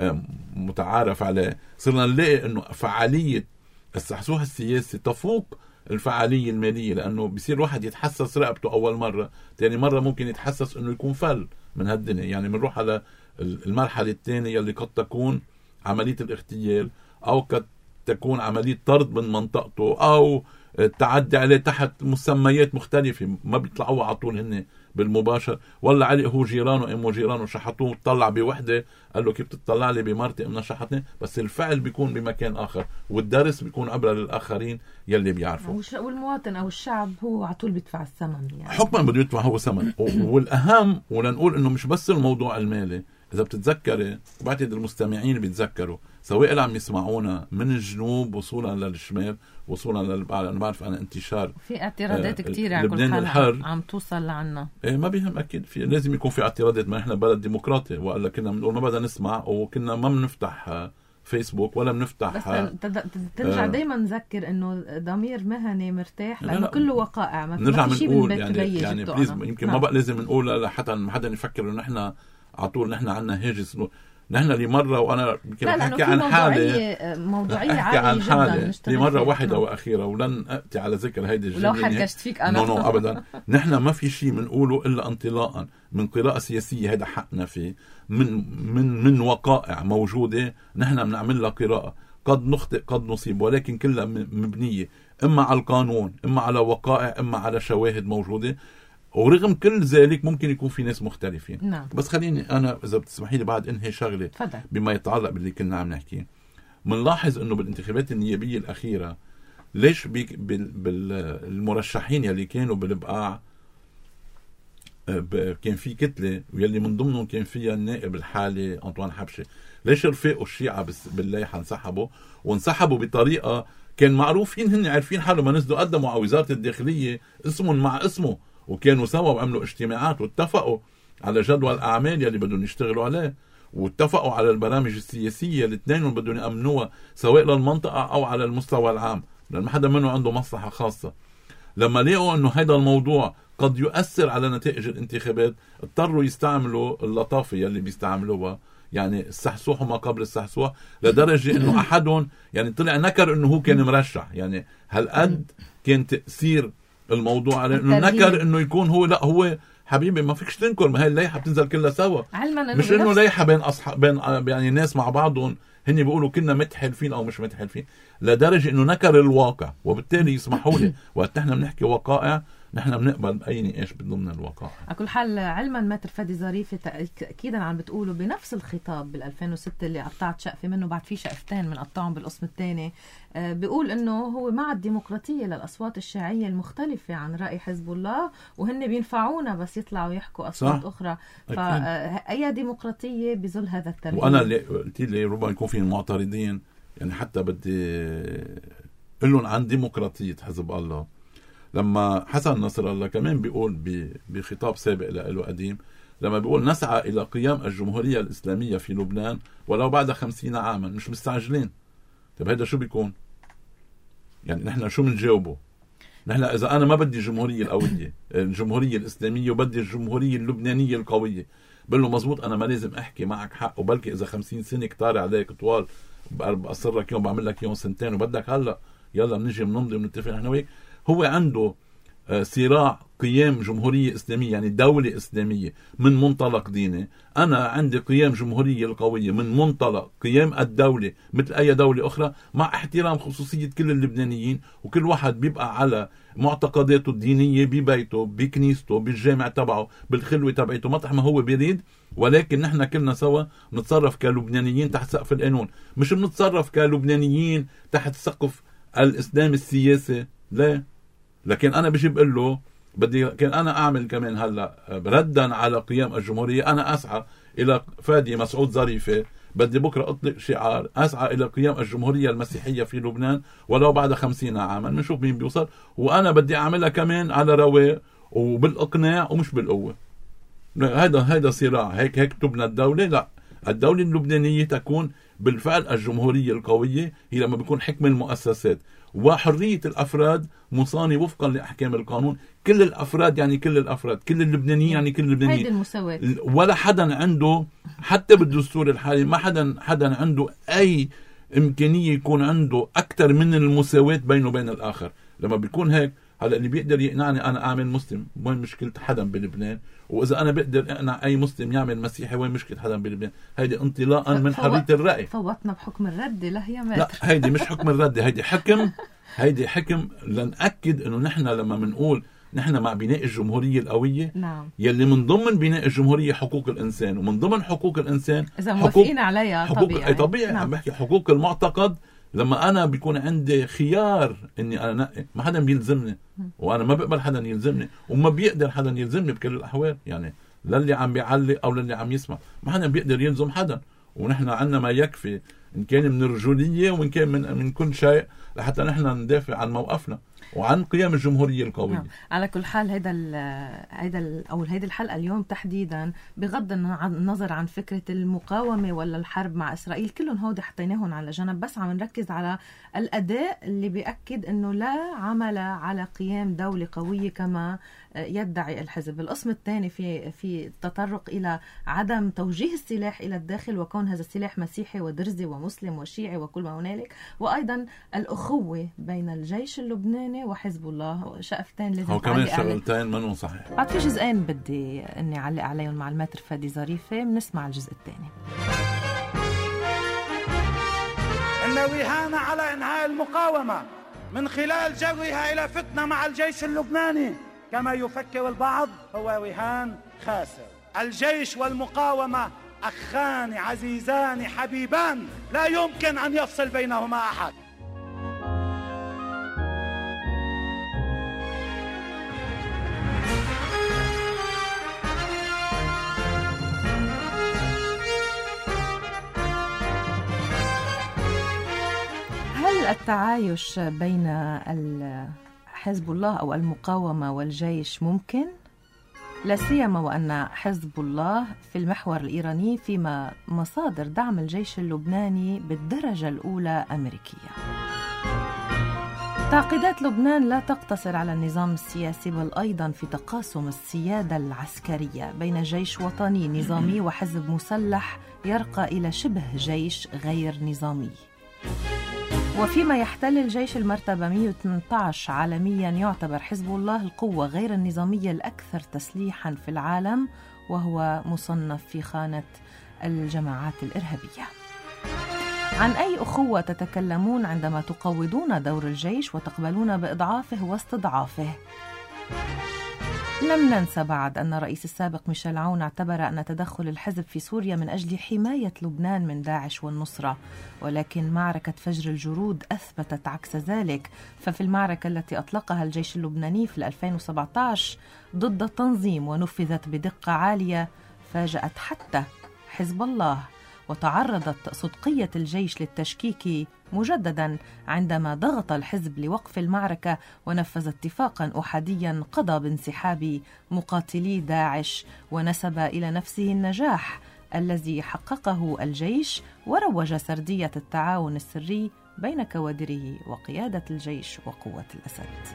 S3: متعارف عليه، صرنا نلاقي انه فعالية السحسوح السياسي تفوق الفعالية المالية، لأنه بيصير واحد يتحسس رقبته أول مرة، تاني مرة ممكن يتحسس أنه يكون فل من هالدنيا. يعني بنروح على المرحلة الثانية اللي قد تكون عملية الاغتيال، أو قد تكون عملية طرد من منطقته، أو التعدي عليه تحت مسميات مختلفة ما بيطلعوا على طول هن بالمباشر. ولا علي هو جيرانه امه جيرانه شحطوه، طلع بوحده قال له كيف تطلع لي بمرتي امنا شحطني، بس الفعل بيكون بمكان اخر والدرس بيكون عبر للاخرين يلي بيعرفوا،
S2: والمواطن او الشعب هو على طول بيدفع الثمن. يعني
S3: حكما بده يدفع هو ثمن. والاهم ولنقول انه مش بس الموضوع المالي، اذا بتتذكري وبعتقد المستمعين بيتذكروا سواء اللي عم يسمعونا من الجنوب وصولا للشمال وصولا للبعض، انا بعرف انا انتشار
S2: في اعتراضات آه كثيره على كل حال عم توصل لعنا.
S3: إيه ما بيهم اكيد في لازم يكون في اعتراضات، ما احنا بلد ديمقراطي، والا كنا بنقول ما بدنا نسمع وكنا ما بنفتح آه فيسبوك ولا بنفتح.
S2: بس آه ترجع آه دايما نذكر انه ضمير مهني مرتاح لانه كله وقائع، ما في شيء من
S3: يعني, يعني بليز يمكن ما بقى لازم نقول حتى ما حدا يفكر انه نحن على طول نحن عنا هاجس. نحن لمرة وأنا يمكن أحكي عن حالي
S2: موضوعية عالية جدا
S3: لمرة واحدة وأخيرة، ولن أتي على ذكر هيدي الجملة
S2: ولو حركشت فيك أنا
S3: نو نو أبدا. نحن ما في شيء منقوله إلا انطلاقا من قراءة سياسية هيدا حقنا فيه، من من من وقائع موجودة نحن بنعمل لها قراءة، قد نخطئ قد نصيب، ولكن كلها مبنية إما على القانون إما على وقائع إما على شواهد موجودة. ورغم كل ذلك ممكن يكون في ناس مختلفين.
S2: نعم.
S3: بس خليني أنا إذا بتسمحي لي بعد إنهي شغلة
S2: تفضل.
S3: بما يتعلق باللي كنا عم نحكي. منلاحظ إنه بالانتخابات النيابية الأخيرة ليش بيك بالمرشحين يلي كانوا بالبقاع كان في كتلة ويلي من ضمنهم كان فيها النائب الحالي أنطوان حبشي، ليش رفاقوا الشيعة باللايحة انسحبوا وانسحبوا بطريقة كان معروفين هن عارفين حالهم، ما نزلوا قدموا على وزارة الداخلية اسمهم مع اسمه وكانوا سوا وعملوا اجتماعات واتفقوا على جدول الأعمال يلي بدهم يشتغلوا عليه، واتفقوا على البرامج السياسية الاثنين بدهم يأمنوها سواء للمنطقة أو على المستوى العام، لأن ما حدا منه عنده مصلحة خاصة. لما لقوا أنه هذا الموضوع قد يؤثر على نتائج الانتخابات اضطروا يستعملوا اللطافة يلي بيستعملوها، يعني السحسوح وما قبل السحسوح، لدرجة أنه أحدهم يعني طلع نكر أنه هو كان مرشح. يعني هالقد كان تأثير الموضوع على انه نكر انه يكون هو، لا هو حبيبي ما فيكش تنكر، ما هي اللائحه بتنزل كلها سوا، مش انه لائحه بين اصحاب بين يعني ناس مع بعضهم هن بيقولوا كنا متحالفين او مش متحالفين، لدرجه انه نكر الواقع. وبالتالي يسمحوا لي وقت احنا بنحكي وقائع نحن بنقبل بأي نقاش ضمن الوقائع.
S2: على كل حال علما ماتر فادي ظريفة تأكيدا عم بتقولوا بنفس الخطاب بال ألفين وستة اللي قطعت شقفة منه، بعد في شقفتين من قطعهم بالقسم الثاني، بيقول انه هو مع الديمقراطية للأصوات الشيعية المختلفة عن رأي حزب الله، وهن بينفعونا بس يطلعوا يحكوا أصوات صح. أخرى. فأي ديمقراطية بظل هذا الترتيب؟
S3: وأنا اللي قلت لي ربما يكون في المعترضين، يعني حتى بدي قل لهم عن ديمقراطية حزب الله. لما حسن نصر الله كمان بيقول بخطاب سابق له قديم، لما بيقول نسعى إلى قيام الجمهورية الإسلامية في لبنان ولو بعد خمسين عاما، مش مستعجلين. طيب هذا شو بيكون؟ يعني نحن شو منجاوبه؟ نحن إذا أنا ما بدي الجمهورية القوية الجمهورية الإسلامية وبدي الجمهورية اللبنانية القوية، بقول له مزبوط، أنا ما لازم أحكي معك حق، وبلكي إذا خمسين سنة كتار عليك طوال بقصر لك يوم بعمل لك يوم سنتين، وبدك هلا يلا بنجي بنمضي ونتفق نحن وياك. هو عنده صراع قيام جمهورية إسلامية، يعني دولة إسلامية من منطلق ديني. أنا عندي قيام جمهورية القوية من منطلق قيام الدولة مثل أي دولة أخرى، مع احترام خصوصية كل اللبنانيين، وكل واحد بيبقى على معتقداته الدينية ببيته بكنيسته بالجامع تبعه بالخلوة تبعته مطرح ما هو بيريد. ولكن نحن كلنا سوا نتصرف كلبنانيين تحت سقف القانون، مش بنتصرف كلبنانيين تحت سقف الإسلام السياسي. لا، لكن أنا بجي بقول له بدي كان أنا أعمل كمان هلا ردا على قيام الجمهورية، أنا أسعى إلى فادي مسعود ظريفة، بدي بكرة أطلق شعار أسعى إلى قيام الجمهورية المسيحية في لبنان ولو بعد خمسين عاما، نشوف مين بيوصل. وأنا بدي أعملها كمان على رواق وبالإقناع ومش بالقوة. هذا هذا صراع، هيك هيك تبنى الدولة. لا، الدولة اللبنانية تكون بالفعل الجمهورية القوية هي لما بيكون حكم المؤسسات وحرية الأفراد مصاني وفقا لأحكام القانون. كل الأفراد يعني كل الأفراد، كل اللبنانيين يعني كل اللبنانيين،
S2: هيدي المساواة.
S3: ولا حدا عنده حتى بالدستور الحالي ما حدا حدا عنده أي إمكانية يكون عنده أكثر من المساواة بينه وبين الآخر. لما بيكون هيك، هلا اللي بيقدر يقنعني أنا أعمل مسلم، وين مشكلة حدا بلبنان؟ وإذا أنا بقدر أقنع أي مسلم يعمل مسيحي، وين مشكلة حدا بلبنان؟ هيدي انطلاقا من حرية الرأي.
S2: فوتنا بحكم الرد. لا هي
S3: لا، هيدي مش حكم الرد، هيدي حكم هيدي حكم لنأكد إنه نحن لما منقول نحن مع بناء الجمهورية القوية،
S2: نعم،
S3: يلي من ضمن بناء الجمهورية حقوق الإنسان، ومن ضمن حقوق الإنسان
S2: إذا موافقين عليها
S3: حقوق
S2: طبيعي.
S3: طبيعي نعم. عم بحكي حقوق المعتقد. لما أنا بيكون عندي خيار إني أنا نقي، ما حدا بيلزمني، وأنا ما بقبل حدا يلزمني، وما بيقدر حدا يلزمني بكل الأحوال. يعني للي عم بيعلق أو للي عم يسمع، ما حدا بيقدر يلزم حدا. ونحن عنا ما يكفي إن كان من الرجولية وإن كان من من كل شيء لحتى نحن ندافع عن موقفنا وعن قيام الجمهورية القوية.
S2: نعم. على كل حال هيدا ال هيدا ال أو هيدي الحلقة اليوم تحديدا بغض النظر عن فكرة المقاومة ولا الحرب مع إسرائيل، كلهم هودي حطيناهم على جنب، بس عم نركز على الأداء اللي بيأكد إنه لا عمل على قيام دولة قوية كما يدعي الحزب. القسم الثاني في في التطرق إلى عدم توجيه السلاح إلى الداخل، وكون هذا السلاح مسيحي ودرزي ومسلم وشيعي وكل ما هنالك، وأيضا الأخوة بين الجيش اللبناني وحزب الله. شقفتين لازم
S3: هو كمان شغلتين منهم صحيح.
S2: بعد في جزئين بدي اني اعلق عليهم مع الماتر فادي ظريفة. بنسمع الجزء الثاني.
S4: إن وهان على إنهاء المقاومة من خلال جرها إلى فتنة مع الجيش اللبناني كما يفكر البعض هو وهان خاسر. الجيش والمقاومة أخان عزيزان حبيبان، لا يمكن أن يفصل بينهما أحد.
S2: هل التعايش بين حزب الله أو المقاومة والجيش ممكن؟ لا سيما وأن حزب الله في المحور الإيراني فيما مصادر دعم الجيش اللبناني بالدرجة الأولى أمريكية. تعقيدات لبنان لا تقتصر على النظام السياسي، بل أيضا في تقاسم السيادة العسكرية بين جيش وطني نظامي وحزب مسلح يرقى إلى شبه جيش غير نظامي. وفيما يحتل الجيش المرتبة مئة وثمانية عشر عالميا، يعتبر حزب الله القوة غير النظامية الأكثر تسليحا في العالم، وهو مصنف في خانة الجماعات الإرهابية. عن أي أخوة تتكلمون عندما تقوضون دور الجيش وتقبلون بإضعافه واستضعافه؟ لم ننسى بعد أن الرئيس السابق ميشيل عون اعتبر أن تدخل الحزب في سوريا من أجل حماية لبنان من داعش والنصرة، ولكن معركة فجر الجرود أثبتت عكس ذلك. ففي المعركة التي أطلقها الجيش اللبناني في ألفين وسبعة عشر ضد التنظيم ونفذت بدقة عالية، فاجأت حتى حزب الله، وتعرضت صدقية الجيش للتشكيك مجددا عندما ضغط الحزب لوقف المعركة ونفذ اتفاقا أحاديا قضى بانسحاب مقاتلي داعش، ونسب إلى نفسه النجاح الذي حققه الجيش، وروج سردية التعاون السري بين كوادره وقيادة الجيش وقوة الأسد.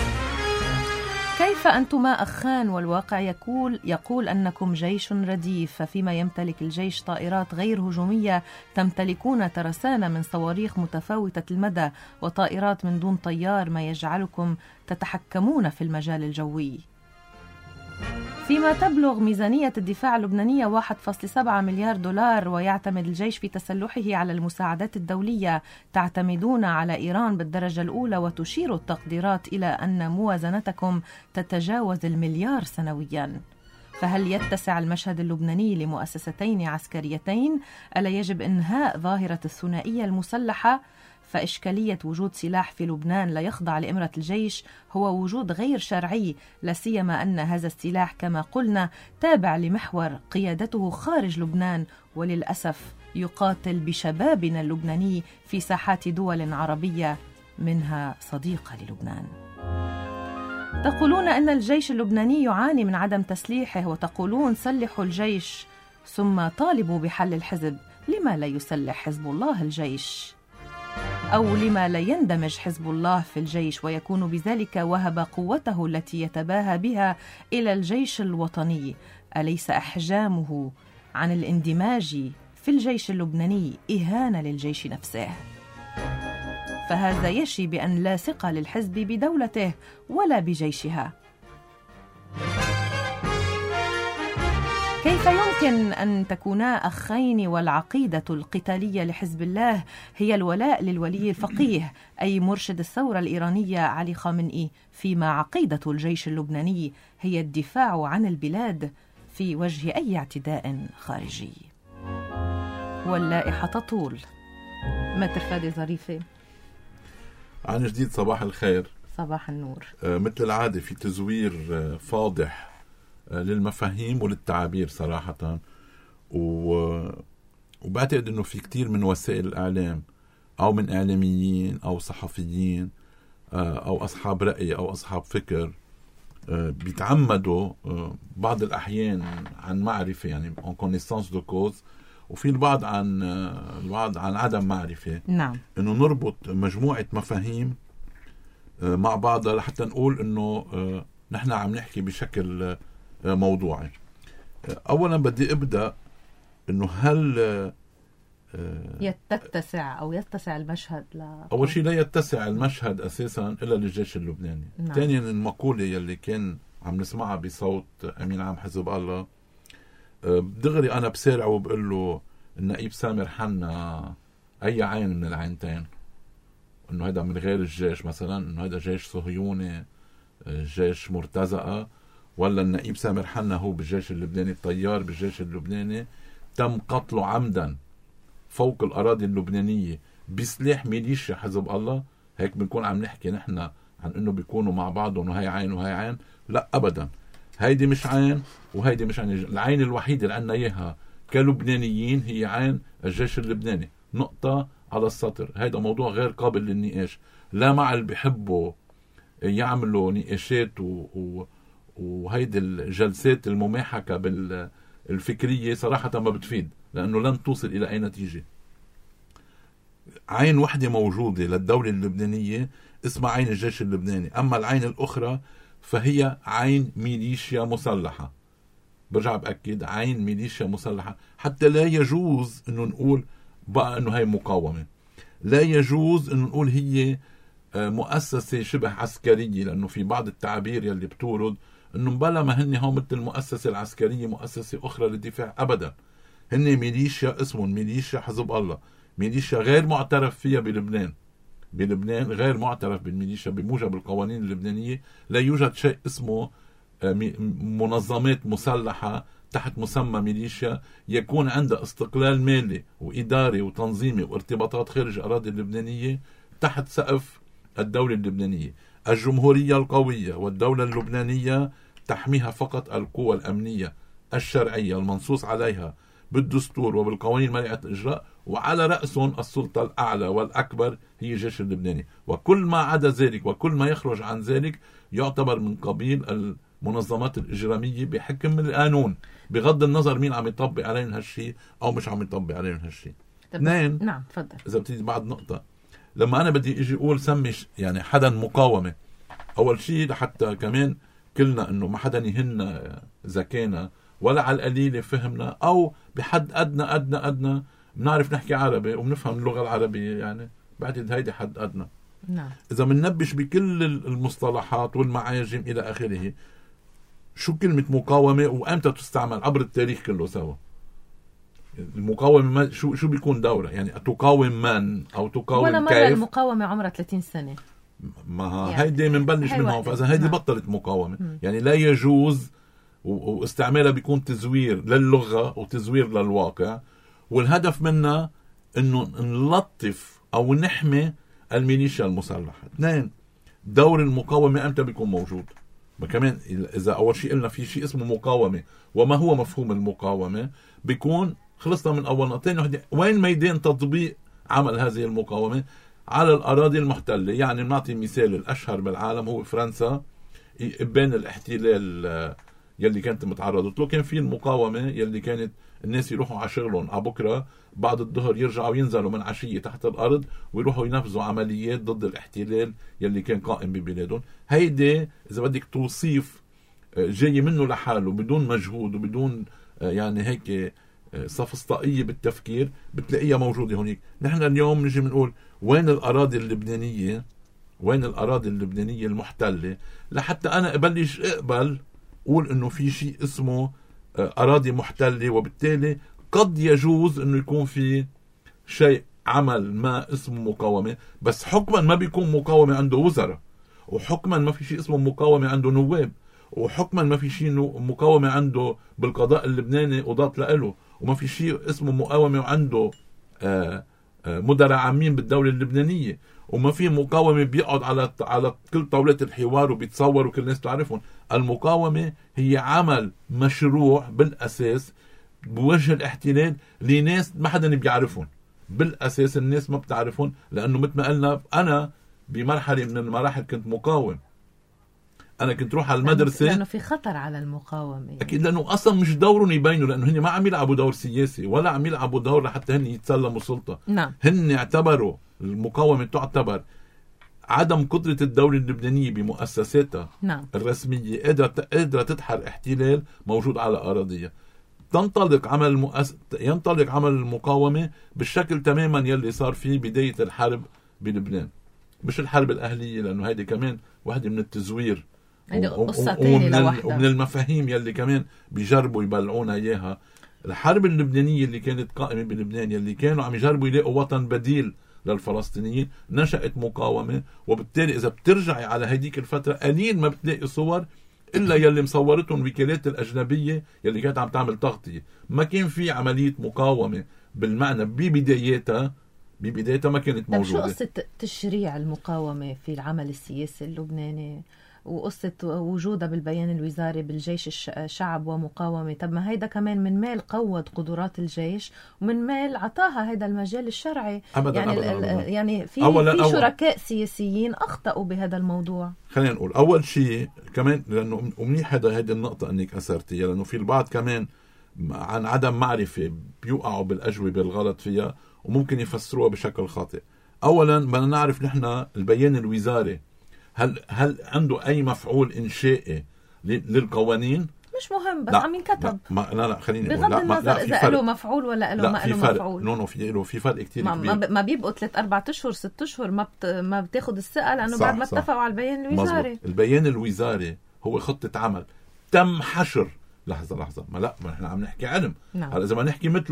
S2: كيف أنتما أخان والواقع يقول, يقول أنكم جيش رديف، ففيما يمتلك الجيش طائرات غير هجومية تمتلكون ترسانة من صواريخ متفاوتة المدى وطائرات من دون طيار، ما يجعلكم تتحكمون في المجال الجوي. فيما تبلغ ميزانية الدفاع اللبنانية واحد فاصلة سبعة مليار دولار، ويعتمد الجيش في تسلحه على المساعدات الدولية، تعتمدون على إيران بالدرجة الأولى، وتشير التقديرات إلى أن موازنتكم تتجاوز المليار سنويا. فهل يتسع المشهد اللبناني لمؤسستين عسكريتين؟ ألا يجب إنهاء ظاهرة الثنائية المسلحة؟ فإشكالية وجود سلاح في لبنان لا يخضع لإمرة الجيش هو وجود غير شرعي، لا سيما أن هذا السلاح كما قلنا تابع لمحور قيادته خارج لبنان، وللأسف يقاتل بشبابنا اللبناني في ساحات دول عربية منها صديقة للبنان. تقولون أن الجيش اللبناني يعاني من عدم تسليحه، وتقولون سلحوا الجيش، ثم طالبوا بحل الحزب. لما لا يسلح حزب الله الجيش؟ أو لما لا يندمج حزب الله في الجيش ويكون بذلك وهب قوته التي يتباهى بها إلى الجيش الوطني؟ أليس أحجامه عن الاندماج في الجيش اللبناني إهانة للجيش نفسه؟ فهذا يشي بأن لا ثقة للحزب بدولته ولا بجيشها. كيف يمكن أن تكونا أخين والعقيدة القتالية لحزب الله هي الولاء للولي الفقيه أي مرشد الثورة الإيرانية علي خامنئي، فيما عقيدة الجيش اللبناني هي الدفاع عن البلاد في وجه أي اعتداء خارجي؟ واللائحة تطول. متر فادي ظريفة.
S3: عن جديد صباح الخير.
S2: صباح النور.
S3: آه مثل العادة في تزوير آه فاضح آه للمفاهيم وللتعابير صراحة، و... وبعتقد أنه في كتير من وسائل الإعلام أو من إعلاميين أو صحفيين آه أو أصحاب رأي أو أصحاب فكر آه بيتعمدوا آه بعض الأحيان عن معرفة، يعني en connaissance de cause، وفي البعض عن آه البعض عن عدم معرفة.
S2: نعم. إنه
S3: نربط مجموعة مفاهيم آه مع بعضها لحتى نقول إنه آه نحن عم نحكي بشكل آه موضوعي. آه أولا بدي أبدأ إنه هل آه
S2: يتسع أو يتسع المشهد ل...
S3: أول شيء لا يتسع المشهد أساسا إلا للجيش اللبناني.
S2: نعم.
S3: ثانيا المقولة يلي كان عم نسمعها بصوت أمين عام حزب الله دغري أنا بسارع وبقول له النائب سامر حنا أي عين من العينتين، إنه هذا من غير الجيش مثلا، إنه هذا جيش صهيوني جيش مرتزقة، ولا النائب سامر حنا هو بالجيش اللبناني طيار بالجيش اللبناني تم قتله عمدا فوق الأراضي اللبنانية بسلاح ميليشيا حزب الله. هيك بنكون عم نحكي نحن عن إنه بيكونوا مع بعضهم وهي عين وهي عين؟ لا أبدا، هيدي مش عين وهيدي مش عين. العين الوحيدة اللي عنا إياها كلبنانيين هي عين الجيش اللبناني، نقطة على السطر. هيدا موضوع غير قابل للنقاش، لا مع اللي بيحبوا يعملوا نقاشات و... و... وهيدي الجلسات المماحكة بالفكرية صراحة ما بتفيد، لأنه لن توصل إلى أي نتيجة. عين واحدة موجودة للدولة اللبنانية اسمها عين الجيش اللبناني، أما العين الأخرى فهي عين ميليشيا مسلحة. برجع بأكد، عين ميليشيا مسلحة، حتى لا يجوز أنه نقول بقى أنه هي مقاومة، لا يجوز أنه نقول هي مؤسسة شبه عسكرية، لأنه في بعض التعبير يلي بتورد أنه بلا ما هن هم مثل المؤسسة العسكرية مؤسسة أخرى للدفاع، أبدا. هن ميليشيا، اسمهم ميليشيا حزب الله، ميليشيا غير معترف فيها بلبنان بلبنان غير معترف بالميليشيا بموجب القوانين اللبنانية. لا يوجد شيء اسمه منظمات مسلحة تحت مسمى ميليشيا يكون عندها استقلال مالي وإداري وتنظيمي وارتباطات خارج الأراضي اللبنانية تحت سقف الدولة اللبنانية. الجمهورية القوية والدولة اللبنانية تحميها فقط القوى الأمنية الشرعية المنصوص عليها بالدستور وبالقوانين منعة الإجراء، وعلى رأسهم السلطة الأعلى والأكبر هي الجيش اللبناني، وكل ما عدا ذلك وكل ما يخرج عن ذلك يعتبر من قبيل المنظمات الإجرامية بحكم القانون، بغض النظر مين عم يطبق عليهم هالشيء أو مش عم يطبق عليهم هالشيء.
S2: اثنين، نعم تفضل.
S3: إذا بتيجي بعد نقطة، لما أنا بدي إجي أقول سمي يعني حدا مقاومة، أول شيء لحتى كمان كلنا إنه ما حدا يهنا ذكانا ولا على القليلة فهمنا أو بحد أدنى أدنى أدنى بنعرف نحكي عربي وبنفهم اللغة العربية، يعني بعد هيدي حد أدنى.
S2: نعم.
S3: إذا مننبش بكل المصطلحات والمعاجم إلى آخره، شو كلمة مقاومة وأمتى تستعمل عبر التاريخ كله سوا؟ المقاومة شو شو بيكون دورة؟ يعني تقاوم من أو تقاوم
S2: ولا مرة
S3: كيف؟
S2: المقاومة عمرها ثلاثين سنة.
S3: ما يعني هيدي منبلش منها، فإذا هيدي
S2: نعم.
S3: بطلت مقاومة. م. يعني لا يجوز واستعمالها بيكون تزوير للغة وتزوير للواقع، والهدف منها انه نلطف او نحمي الميليشيا المسلحة. اثنين، دور المقاومة امتى بيكون موجود؟ كمان اذا اول شيء قلنا في شيء اسمه مقاومة وما هو مفهوم المقاومة، بيكون خلصنا من اول نقطتين وحدة. وين ميدان تطبيق عمل هذه المقاومة؟ على الاراضي المحتلة. يعني نعطي مثال الاشهر بالعالم هو فرنسا، بين الاحتلال يلي كانت متعرضت له كان في المقاومة يلي كانت الناس يروحوا على شغلهم على بكرة بعد الظهر يرجعوا ينزلوا من عشية تحت الأرض ويروحوا ينفذوا عمليات ضد الاحتلال يلي كان قائم ببلادهم. هيدي إذا بدك توصيف جاي منه لحاله بدون مجهود وبدون يعني هيك صفصطائية بالتفكير بتلاقيها موجودة هونيك. نحن اليوم نجي بنقول وين الأراضي اللبنانية، وين الأراضي اللبنانية المحتلة، لحتى أنا أبلش أقبل قول انه في شيء اسمه اراضي محتلة، وبالتالي قد يجوز انه يكون في شيء عمل ما اسمه مقاومة، بس حكما ما بيكون مقاومة عنده وزراء، وحكما ما في شيء اسمه مقاومة عنده نواب، وحكما ما في شيء مقاومة عنده بالقضاء اللبناني قضاة لإله، وما في شيء اسمه مقاومة وعنده مدراء عامين بالدولة اللبنانية، وما في مقاومة بيقعد على على كل طاولات الحوار وبيتصور وكل الناس تعرفهم. المقاومة هي عمل مشروع بالأساس بوجه الاحتلال لناس ما حدا بيعرفهم، بالأساس الناس ما بتعرفهم، لأنه مثل ما قلنا أنا بمرحلة من المراحل كنت مقاوم، أنا كنت روح على المدرسة
S2: لأنه في خطر على المقاومة يعني.
S3: أكيد، لأنه أصلا مش دورهم يبينوا، لأنه هن ما عم يلعبوا دور سياسي ولا عم يلعبوا دور لحتى هن يتسلموا سلطة.
S2: نعم.
S3: هن اعتبروا المقاومة تعتبر عدم قدرة الدولة اللبنانية بمؤسساتها
S2: نعم.
S3: الرسمية قادرة قادرة تدحر احتلال موجود على أراضيها. تنطلق عمل المؤس... ينطلق عمل المقاومة بالشكل تماما يلي صار فيه بداية الحرب بلبنان، مش الحرب الأهلية، لأنه هيدي كمان واحدة من التزوير
S2: ومن,
S3: ومن المفاهيم يلي كمان بيجربوا يبلعونا إياها. الحرب اللبنانية اللي كانت قائمة بلبنان يلي كانوا عم يجربوا يلاقوا وطن بديل للفلسطينيين نشأت مقاومة، وبالتالي إذا بترجعي على هديك الفترة قليل ما بتلاقي صور إلا يلي مصورتهم الوكالات الأجنبية يلي كانت عم تعمل تغطية. ما كان في عملية مقاومة بالمعنى ببدايتها ببدايتها ما كانت موجودة.
S2: طيب شو قصة تشريع المقاومة في العمل السياسي اللبناني وقصة وجودها بالبيان الوزاري بالجيش الشعب ومقاومة؟ طب ما هيدا كمان من مال قوض قدرات الجيش ومن مال عطاها هيدا المجال الشرعي.
S3: أبداً
S2: يعني
S3: أبداً أبداً.
S2: يعني في
S3: أولاً
S2: في شركاء سياسيين أخطأوا بهذا الموضوع.
S3: خلينا نقول أول شيء كمان، لأنه منيح هذا هذه النقطة أنك أثرتيها، لأنه في البعض كمان عن عدم معرفة بيوقعوا بالأجوبة الغلط فيها وممكن يفسروها بشكل خاطئ. أولاً بدنا نعرف نحن البيان الوزاري هل هل عنده أي مفعول إنشائي للقوانين؟
S2: مش مهم، بس
S3: لا
S2: عم ينكتب.
S3: لا لا لا خليني
S2: بغض
S3: لا
S2: النظر
S3: لا
S2: إذا له مفعول ولا له ما له مفعول.
S3: نو نو في له في فرق كتير
S2: ما
S3: كبير.
S2: ما بيبقوا ثلاث أربعة أشهر ست أشهر ما بت ما بتاخد الثقة لأنه بعد ما اتفقوا على البيان الوزاري.
S3: مزبوط. البيان الوزاري هو خطة عمل تم حشر. لحظة لحظة ما لا ما احنا عم نحكي علم.
S2: نعم.
S3: هلا إذا ما نحكي مثلهم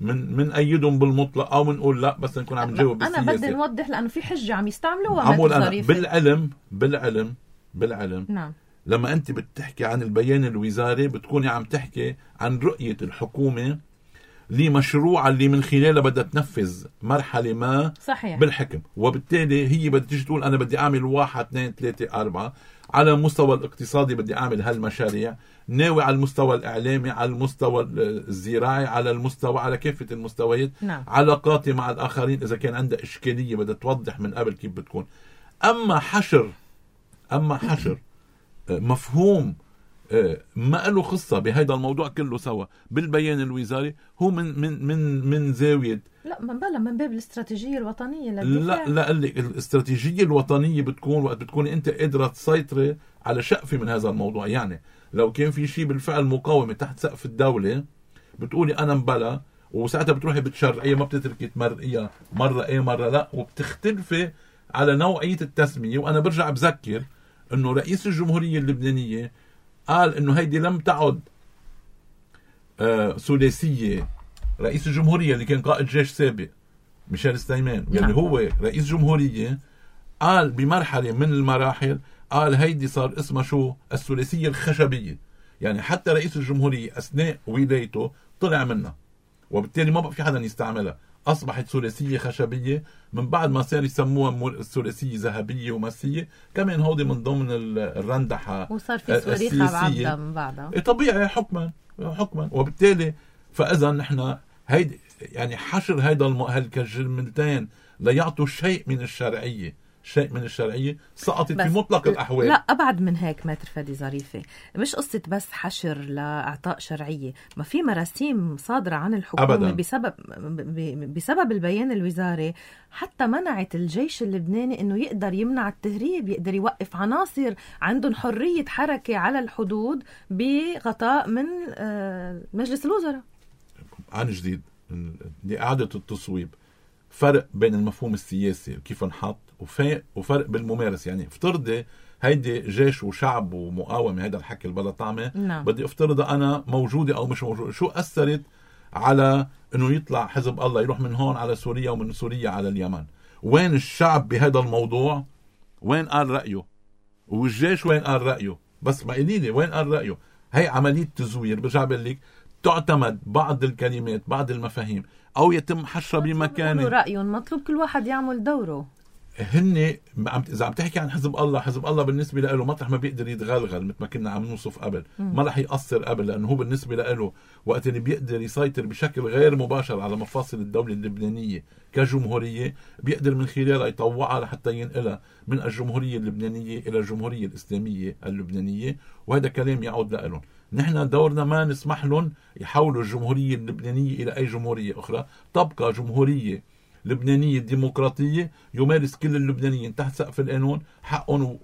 S3: من من ايدهم بالمطلق او بنقول لا بس نكون عم نجاوب بالسياسه.
S2: انا بدي نوضح لانه في حجه عم يستعملوها
S3: عم بقول انا بالعلم بالعلم بالعلم
S2: نعم.
S3: لما انت بتحكي عن البيان الوزاري بتكوني عم تحكي عن رؤيه الحكومه لمشروع اللي من خلاله بدها تنفذ مرحله ما
S2: صحيح.
S3: بالحكم، وبالتالي هي بدها تيجي تقول انا بدي اعمل واحد اثنين ثلاثه اربعه. على المستوى الاقتصادي بدي اعمل هالمشاريع، ناوي على المستوى الاعلامي، على المستوى الزراعي، على المستوى على كافه المستويات.
S2: نعم.
S3: علاقاتي مع الاخرين اذا كان عندها اشكاليه بدها توضح من قبل كيف بتكون. اما حشر اما حشر مفهوم ما له خصة بهذا الموضوع كله سوا بالبيان الوزاري، هو من من من من زاوية
S2: لا من بلا من باب الاستراتيجية الوطنية للدفاع.
S3: لا لا قال لك الاستراتيجية الوطنية بتكون وقت بتكون انت قادرة تسيطري على شقفة من هذا الموضوع. يعني لو كان في شيء بالفعل مقاومة تحت سقف الدولة بتقولي انا مبلا، وساعتها بتروحي بتشرعية، ما بتتركي تمرقيها مرة ايه مرة لا، وبتختلفي على نوعية التسمية. وانا برجع بذكر انه رئيس الجمهورية اللبنانية قال انه هيدي لم تعد آه ثلاثيه. رئيس الجمهوريه اللي كان قائد جيش سابق ميشيل ستايمان اللي يعني هو رئيس جمهوريه قال بمرحله من المراحل قال هيدي صار اسمها شو؟ الثلاثيه الخشبيه. يعني حتى رئيس الجمهوريه اثناء ولايته طلع منها، وبالتالي ما بقى في حدا يستعملها، اصبحت ثلاثيه خشبيه. من بعد ما صار يسموها الثلاثيه ذهبيه ومسيه، كمان هودي من ضمن الرندحه
S2: وصار في صواريخ بعدها من بعدها
S3: طبيعي حكما حكما. وبالتالي فاذا نحن هيدي يعني حشر هيدا هالكجملتين لا يعطوا شيء من الشرعيه، شيء من الشرعية سقطت في مطلق الأحوال.
S2: لا أبعد من هيك ماتر فادي ظريفة، مش قصة بس حشر لإعطاء شرعية، ما في مراسيم صادرة عن الحكومة أبداً. بسبب بسبب البيان الوزاري حتى منعت الجيش اللبناني إنه يقدر يمنع التهريب، يقدر يوقف عناصر عندهم حرية حركة على الحدود بغطاء من مجلس الوزراء.
S3: عن جديد لإعادة التصويب، فرق بين المفهوم السياسي كيف انحط وفرق بالممارس. يعني افترضي هيدي جيش وشعب ومقاومة، هيدا الحكي البلا طعمة.
S2: نعم.
S3: بدي افترض أنا موجودة أو مش موجودة، شو أثرت على أنه يطلع حزب الله يروح من هون على سوريا ومن سوريا على اليمن؟ وين الشعب بهذا الموضوع؟ وين قال رأيه؟ والجيش وين قال رأيه؟ بس ما قليلي وين قال رأيه؟ هي عملية تزوير. برجع بقول تعتمد بعض الكلمات بعض المفاهيم أو يتم حشرها بمكان
S2: رأيهم، مطلوب كل واحد يعمل دوره.
S3: هن إذا عم تحكي عن حزب الله، حزب الله بالنسبة له مطرح ما بيقدر يتغلغل مثل ما كنا عم نوصف قبل، ما رح يقصر قبل، لأنه هو بالنسبة له وقت اللي بيقدر يسيطر بشكل غير مباشر على مفاصل الدولة اللبنانية كجمهورية، بيقدر من خلالها يطوعها لحتى ينقلها من الجمهورية اللبنانية إلى الجمهورية الإسلامية اللبنانية. وهذا كلام يعود لهم. نحن دورنا ما نسمح لهم يحولوا الجمهورية اللبنانية إلى أي جمهورية أخرى، تبقى جمهورية لبنانية ديمقراطية يمارس كل اللبنانيين تحت سقف القانون حقهم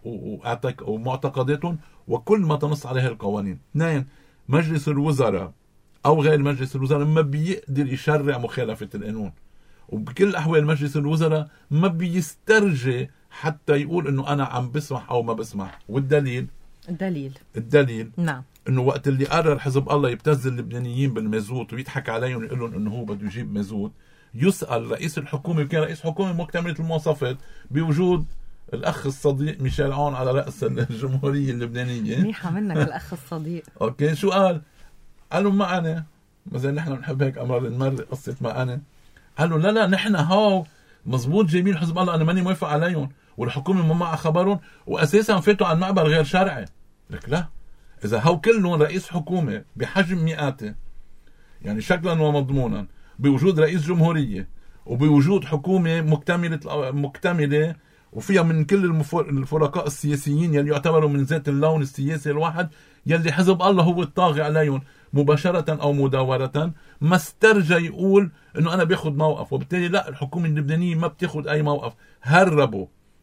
S3: ومعتقداتهم وكل ما تنص عليها القوانين. اثنين، مجلس الوزراء أو غير مجلس الوزراء ما بيقدر يشرع مخالفة القانون، وبكل الأحوال مجلس الوزراء ما بيسترجي حتى يقول إنه أنا عم بسمح أو ما بسمح. والدليل
S2: الدليل
S3: الدليل
S2: نعم
S3: انه وقت اللي قرر حزب الله يبتز اللبنانيين بالمازوت ويضحك عليهم ويقول لهم انه هو بده يجيب مازوت، يسأل رئيس الحكومة، وكان رئيس حكومة مكتملة المواصفات بوجود الأخ الصديق ميشيل عون على رأس الجمهورية اللبنانية.
S2: منيحة منك الأخ الصديق.
S3: أوكي، شو قال؟ قالوا معنا، مثلا نحن بنحب هيك أمر نمر قصة معنا. قالوا لا لا نحن هاو مزبوط جايبين حزب الله، أنا ماني موافق عليهم والحكومة ما معها خبرهم وأساسا فاتوا عن معبر غير شرعي. لك لا، إذا هاو كلهم رئيس حكومة بحجم مئاته، يعني شكلا ومضمونا، بوجود رئيس جمهورية وبوجود حكومة مكتملة مكتملة وفيها من كل الفرقاء السياسيين يلي يعتبروا من ذات اللون السياسي الواحد، يلي حزب الله هو الطاغي عليهم مباشرة أو مداورة، ما استرجى يقول إنه أنا بياخد موقف. وبالتالي لا، الحكومة اللبنانية ما بتاخد أي موقف. هربوا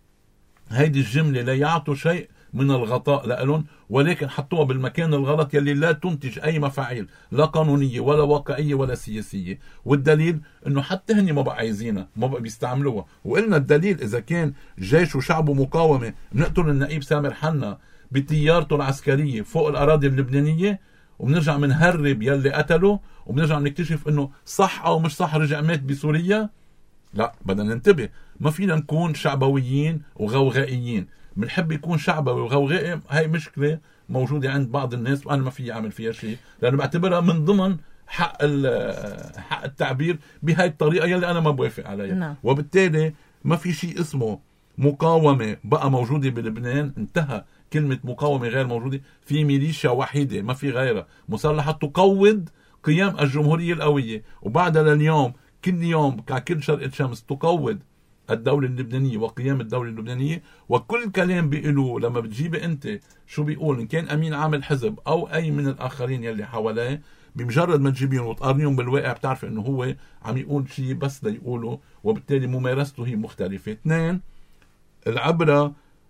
S3: هيدي الجملة لا يعطوا شيء من الغطاء لألون، ولكن حطوها بالمكان الغلط يلي لا تنتج أي مفاعيل لا قانونية ولا واقعية ولا سياسية. والدليل إنه حتى هني ما بقى عايزينها، ما بقى بيستعملوها. وقلنا الدليل إذا كان جيش وشعب ومقاومة بنقتل النقيب سامر حنا بتيارته العسكرية فوق الأراضي اللبنانية، وبنرجع منهرب يلي قتله وبنرجع نكتشف انه صح او مش صح رجع مات بسوريا. لا، بدنا ننتبه، ما فينا نكون شعبويين وغوغائيين. بنحب يكون شعبوي وغوغائي، هاي مشكلة موجودة عند بعض الناس وأنا ما في أعمل فيها شيء، لأنه بعتبرها من ضمن حق حق التعبير بهاي الطريقة يلي أنا ما بوافق عليها.
S2: نعم.
S3: وبالتالي ما في شيء اسمه مقاومة بقى موجودة بلبنان، انتهى كلمة مقاومة غير موجودة. في ميليشيا وحيدة ما في غيرها مسلحة تقوض قيام الجمهورية القوية، وبعدها لليوم كل يوم كل شرقة شمس تقوض الدولة اللبنانية وقيام الدولة اللبنانية. وكل كلام بيقولوه لما بتجيب انت شو بيقول، ان كان امين عام الحزب او اي من الاخرين يلي حواليه، بمجرد ما تجيبيهم وتقارنيهم بالواقع بتعرف انه هو عم يقول شيء بس ليقوله، وبالتالي ممارسته هي مختلفة. اثنين، العبرة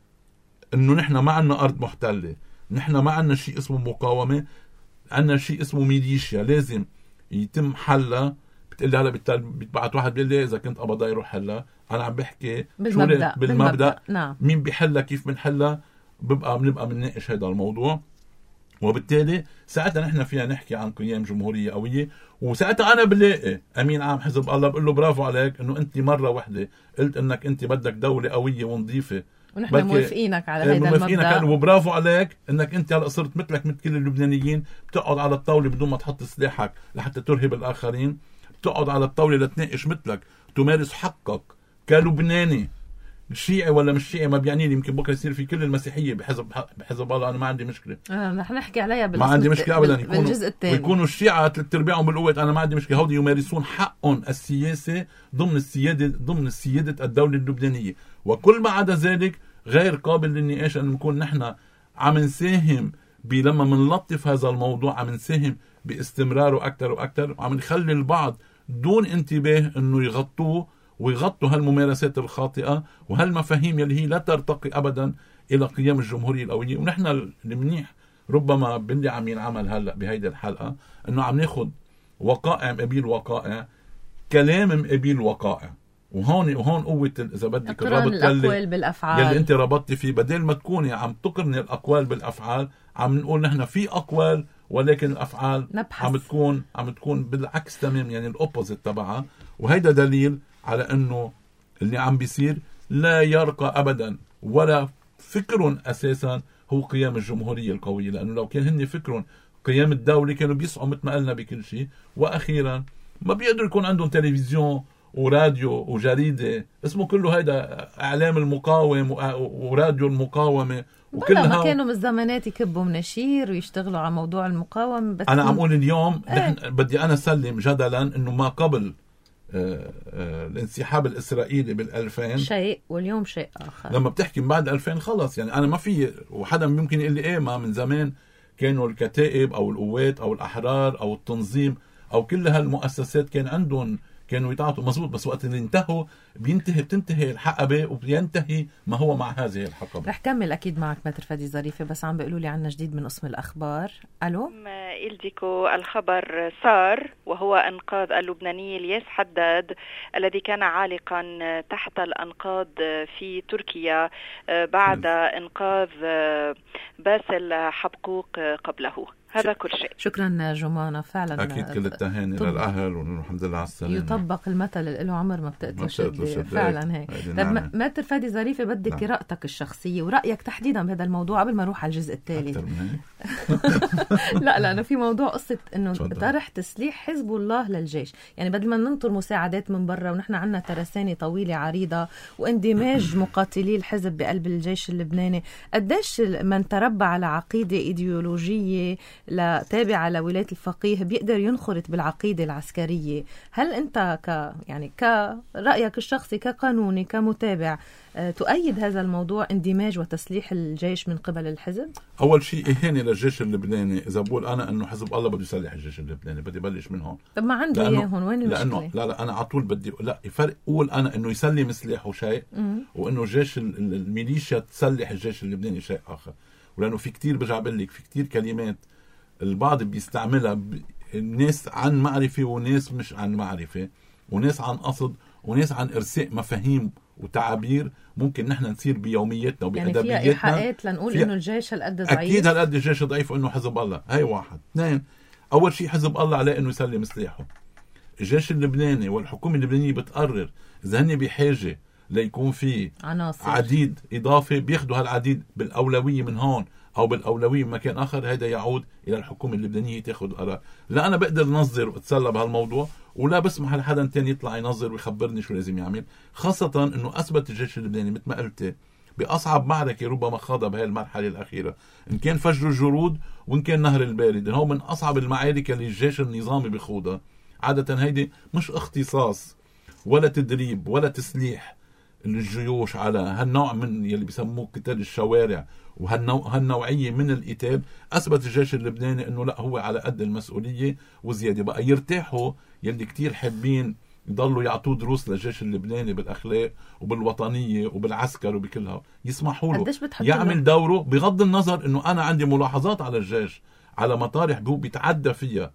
S3: انه نحن ما عنا ارض محتلة، نحن ما عنا شيء اسمه مقاومة، عنا شيء اسمه ميليشيا لازم يتم حلها. بتقلي هلا بيتبعت واحد بيقول لي اذا كنت ابدا يروح حلها. انا عم بحكي
S2: بالمبدأ,
S3: بالمبدأ, بالمبدأ.
S2: نعم.
S3: مين بيحلها كيف بنحلها ببقى بنبقى بنناقش هذا الموضوع، وبالتالي ساعتها نحن فينا نحكي عن قيام جمهورية قوية. وساعتها انا بلاقي امين عام حزب الله بقول له برافو عليك انه انت مرة واحدة قلت انك انت بدك دولة قوية ونظيفة،
S2: ونحن موافقينك على هذا المبدأ،
S3: وبرافو عليك انك انت هلا صرت مثلك مثل كل اللبنانيين بتقعد على الطاولة بدون ما تحط سلاحك لحتى ترهب الاخرين، بتقعد على الطاولة لتناقش مثلك، تمارس حقك كلبناني شيعي ولا مش شيعي ما بيعني لي. يمكن بكره يصير في كل المسيحيه بحزب بحزب الله، انا ما عندي مشكله،
S2: آه رح نحكي عليها
S3: ما عندي مشكله ابدا.
S2: يكونوا بالجزء الثاني
S3: ويكونوا الشيعة ثلاث ارباعهم بالقوات، انا ما عندي مشكله. هودي يمارسون حقهم السياسي ضمن السياده ضمن سياده الدوله اللبنانيه، وكل ما عدا ذلك غير قابل للنقاش. ان نكون نحن عم نساهم لما منلطف هذا الموضوع، عم نساهم باستمراره اكثر واكثر، وعم نخلي البعض دون انتباه انه يغطوه ويغطوا هالممارسات الخاطئة وهالمفاهيم يلي هي لا ترتقي أبدا إلى قيام الجمهورية القوية. ونحن المنيح ربما باللي عم ينعمل هلأ بهيدا الحلقة أنه عم ناخد وقائع مقابل وقائع، كلام مقابل وقائع، وهون وهون قوة إذا بدك الربط
S2: الأقوال بالأفعال
S3: يلي أنت ربطتي فيه. بدل ما تكوني عم تقرني الأقوال بالأفعال، عم نقول نحن في أقوال ولكن الأفعال
S2: نبحث.
S3: عم تكون عم تكون بالعكس تمام، يعني الأوبوزيت تبعها. وهيدا دليل على انه اللي عم بيصير لا يرقى ابدا ولا فكر اساسا هو قيام الجمهوريه القويه، لانه لو كان هن فكرهم قيام الدوله كانوا بيسعوا مثل ما قلنا بكل شيء. واخيرا ما بيقدروا يكون عندهم تلفزيون وراديو وجريده اسمه كله هيدا اعلام المقاوم وراديو المقاومه
S2: وكلها. ما كانوا من الزمانات يكبوا مناشير ويشتغلوا على موضوع المقاومه. بس
S3: انا عم اقول اليوم
S2: ايه.
S3: بدي انا اسلم جدلا انه ما قبل آه آه الانسحاب الإسرائيلي بالألفين
S2: شيء واليوم شيء آخر.
S3: لما بتحكي بعد ألفين خلص، يعني أنا ما في وحدا ممكن يقول لي إيه ما من زمان كانوا الكتائب أو القوات أو الأحرار أو التنظيم أو كل هالمؤسسات كان عندهم كانوا يتعاطوا مزبوط، بس وقت اللي انتهوا بينتهي بتنتهي الحقبة وبينتهي ما هو مع هذه الحقبة.
S2: رح كمل أكيد معك متر فادي ظريفة، بس عم بيقولوا لي عنا جديد من قسم الأخبار. ألو
S5: إلديكو الخبر صار، وهو إنقاذ اللبناني الياس حداد الذي كان عالقا تحت الأنقاض في تركيا بعد إنقاذ باسل حبقوق قبله. هذا كل شيء.
S2: شكرا جمانة، فعلا
S3: أكيد كل التهاني للأهل والحمد لله على السلامة.
S2: يطبق المثل اللي له عمر ما بتقتل شدة، فعلا هيك. طب ماتر فادي ظريفة بدي نعم. قراءتك الشخصية ورأيك تحديدا بهذا الموضوع قبل ما نروح على الجزء التالي. لا لا أنا في موضوع قصة إنه طرح تسليح حزب الله للجيش، يعني بدل ما ننطر مساعدات من برا ونحن عنا ترسانة طويلة عريضة واندماج مقاتلي الحزب بقلب الجيش اللبناني، قديش من تربى على عقيدة إيديولوجية لا تابعة لولاية الفقيه بيقدر ينخرط بالعقيدة العسكرية؟ هل أنت ك يعني كرأيك الشخصي كقانوني كمتابع تؤيد هذا الموضوع اندماج وتسليح الجيش من قبل الحزب؟
S3: أول شيء إهانة للجيش اللبناني إذا بقول أنا أنه حزب الله بده يسلح الجيش اللبناني، بدي بلش من هون.
S2: طب ما عنده إياهم، وين المشكلة؟
S3: لأنه لا لا أنا على طول بدي لا يفرق أقول أنا أنه يسلم سلاحه شيء وأنه جيش الميليشيا تسلح الجيش اللبناني شيء آخر. ولأنه في كتير برجع بقول لك في كتير كلمات البعض بيستعملها الناس عن معرفة وناس مش عن معرفة، وناس عن قصد وناس عن إرساء مفاهيم وتعابير ممكن نحن نصير بيومياتنا وبأدبياتنا.
S2: يعني في إيحاءات لنقول إنه الجيش هالقد ضعيف.
S3: أكيد هالقد الجيش ضعيف وإنه حزب الله. هاي واحد. اثنين، أول شيء حزب الله عليه إنه يسلم سلاحه. الجيش اللبناني والحكومة اللبنانية بتقرر إذا هن بحاجة ليكون في
S2: عناصر
S3: عديد إضافي بياخدوا هالعديد بالأولوية من هون أو بالأولوية من مكان آخر. هذا يعود إلى الحكومة اللبنانية تاخد قرار. لا أنا بقدر نظر واتسلى بهالموضوع ولا بسمح لحدا تاني يطلع ينظر ويخبرني شو لازم يعمل، خاصة إنه أثبت الجيش اللبناني مثل ما قلت بأصعب معركة ربما خاضها بهاي المرحلة الأخيرة، إن كان فجر الجرود وإن كان نهر البارد، هو من أصعب المعارك اللي الجيش النظامي بيخوضها. عادة هيدي مش اختصاص ولا تدريب ولا تسليح الجيوش على هالنوع من يلي بيسموه قتال الشوارع وهالنوعية من القتال. أثبت الجيش اللبناني أنه لا، هو على قد المسؤولية وزيادة. بقى يرتاحوا يلي كتير حابين يضلوا يعطوا دروس للجيش اللبناني بالأخلاق وبالوطنية وبالعسكر وبكلها، يسمحوا له يعمل دوره، بغض النظر أنه أنا عندي ملاحظات على الجيش على مطارح هو بيتعدى فيها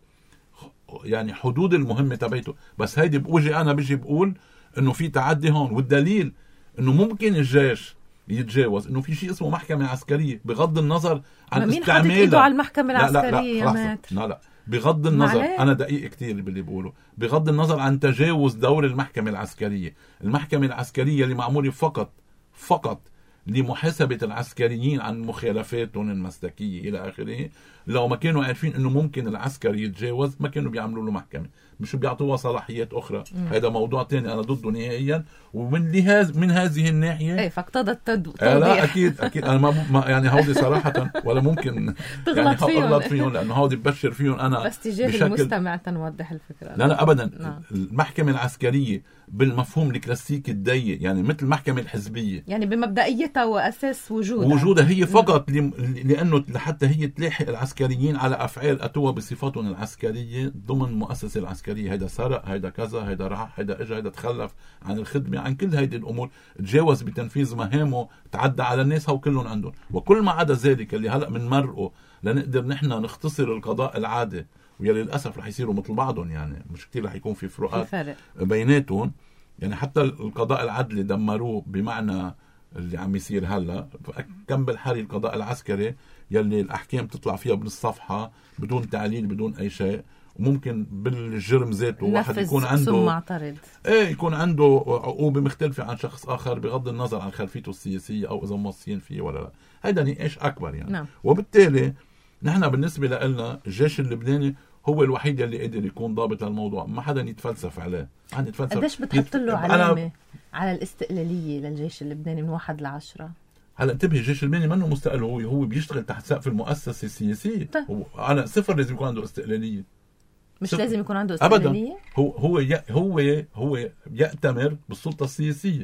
S3: يعني حدود المهمة تبعته. بس هيدي بوجي أنا بيجي بقول أنه في تعدي هون، والدليل أنه ممكن الجيش يتجاوز انه في شيء اسمه محكمة عسكرية بغض النظر عن
S2: مين حاطط ايده على المحكمة العسكرية؟
S3: لا لا
S2: يا
S3: لا, لا لا بغض النظر
S2: معليه.
S3: انا دقيق كتير باللي بقوله، بغض النظر عن تجاوز دور المحكمة العسكرية. المحكمة العسكرية اللي معمولة فقط فقط لمحاسبة العسكريين عن مخالفاتهم المسلكية إلى آخره، لو ما كانوا عارفين إنه ممكن العسكري يتجاوز ما كانوا بيعملوا له محكمة، مش بيعطوها صلاحيات أخرى. هذا موضوع تاني أنا ضده نهائيا. ومن لهذا من هذه الناحية
S2: إيه فاقتضى التوضيح.
S3: آه لا أكيد أكيد أنا ما, ما يعني هودي صراحة ولا ممكن
S2: تغلط
S3: يعني
S2: فيهم.
S3: أغلط فيهم لأنه هودي ببشر فيهم أنا
S2: بس تجاه
S3: بشكل...
S2: المستمع تنوضح الفكرة.
S3: لا لا أبدا.
S2: نعم.
S3: المحكمة العسكرية بالمفهوم الكلاسيكي الضيق يعني مثل المحكمة الحزبية
S2: يعني بمبدئيتها وأساس وجودها
S3: وجودها هي فقط ل... لأنه لحتى هي تلاحق العسكريين على أفعال أتوها بصفاتهم العسكرية ضمن مؤسسة العسكرية. هيدا سرق، هيدا كذا، هيدا راح، هيدا اجى، هيدا تخلف عن الخدمة، عن كل هيدي الأمور، تجاوز بتنفيذ مهامه، تعدى على الناس، هو كلهم عندهم. وكل ما عدا ذلك اللي هلأ من مرقه لنقدر نحن نختصر القضاء العادي، ويلي للأسف رح يصيروا مثل بعضهم، يعني مش كتير رح يكون في فروقات بيناتهم. يعني حتى القضاء العدلي دمروه بمعنى اللي عم يصير هلا. كم بالحري القضاء العسكري يلي الأحكام تطلع فيها بالصفحة بدون تعليل بدون أي شيء، وممكن بالجرم ذاته واحد يكون عنده
S2: معترض
S3: ايه يكون عنده عقوبة مختلفة عن شخص آخر بغض النظر عن خلفيته السياسية أو إذا موصيين فيه ولا لا. هيدا نقاش أكبر يعني. نعم. وبالتالي نحن بالنسبة لنا الجيش اللبناني هو الوحيد اللي قدر يكون ضابط الموضوع، ما حدا يتفلسف عليه. عن يتفلسف
S2: قديش بتحط له علامة على الاستقلالية للجيش اللبناني من واحد لعشرة؟
S3: هلا انتبه، الجيش اللبناني منه مستقل، هو هو بيشتغل تحت سقف المؤسسة السياسية. هو على صفر لازم يكون عنده استقلالية،
S2: مش لازم يكون عنده استقلالية
S3: أبدا. هو هو هو هو يأتمر بالسلطة السياسية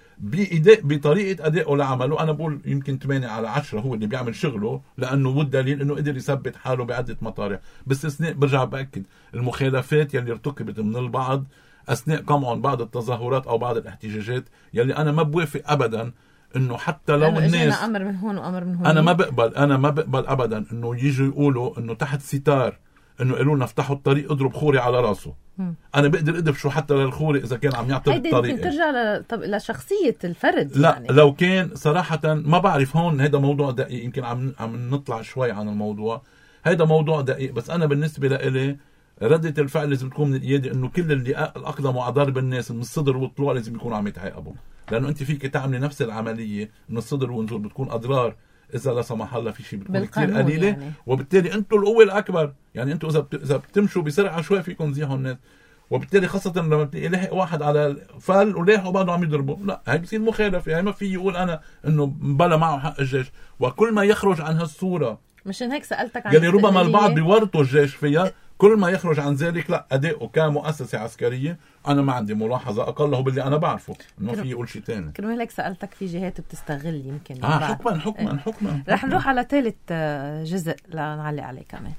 S3: بإداء بطريقة أدائه لعمله. أنا بقول يمكن ثمانية على عشرة هو اللي بيعمل شغله، لأنه والدليل إنه قدر يثبت حاله بعدة مطارح، باستثناء برجع بأكد المخالفات يلي ارتكبت من البعض أثناء قمعهم بعض التظاهرات أو بعض الاحتجاجات، يلي أنا ما بوافق أبدا إنه حتى لو الناس
S2: أمر من هون وأمر من هون.
S3: أنا ما بقبل أنا ما بقبل أبدا إنه يجوا يقولوا إنه تحت ستار انه قالوا لنا افتحوا الطريق اضرب خوري على راسه. م. انا بقدر ادفشه حتى للخوري اذا كان عم يعطي الطريق.
S2: هيدا ترجع ل... طب... لشخصيه الفرد.
S3: لا
S2: يعني.
S3: لو كان صراحه ما بعرف، هون هيدا موضوع دقيق، يمكن عم عم نطلع شوي عن الموضوع. هيدا موضوع دقيق، بس انا بالنسبه لإلي ردة الفعل لازم تكون من القياده، انه كل اللي اقدموا على ضرب الناس من الصدر والطلوع لازم يكونوا عم يتعاقبوا، لانه انت فيك تعملي نفس العمليه من الصدر والنزول بتكون اضرار اذا لا سمح الله في شيء بتكون كثير قليله يعني. وبالتالي انتم القوه الاكبر، يعني انتم اذا بت... اذا بتمشوا بسرعه شوي فيكم تزيحوا الناس، وبالتالي خاصه لما بتلاقي لاحق واحد على الفل ولاحقوا بعده عم يضربوا، لا هي بصير مخالفه. يعني ما في يقول انا انه بلا معه حق الجيش، وكل ما يخرج عن هالصوره
S2: مشان هيك سالتك عن
S3: يعني ربما البعض بيورطوا الجيش فيها، كل ما يخرج عن ذلك لا أداؤه كمؤسسة عسكرية أنا ما عندي ملاحظة أقله باللي أنا بعرفه، ما في يقول شيء تاني.
S2: كرمال هيك سألتك في جهات بتستغل يمكن
S3: آه حكما حكما حكما.
S2: رح نروح على ثالث جزء لنعلق عليه كمان.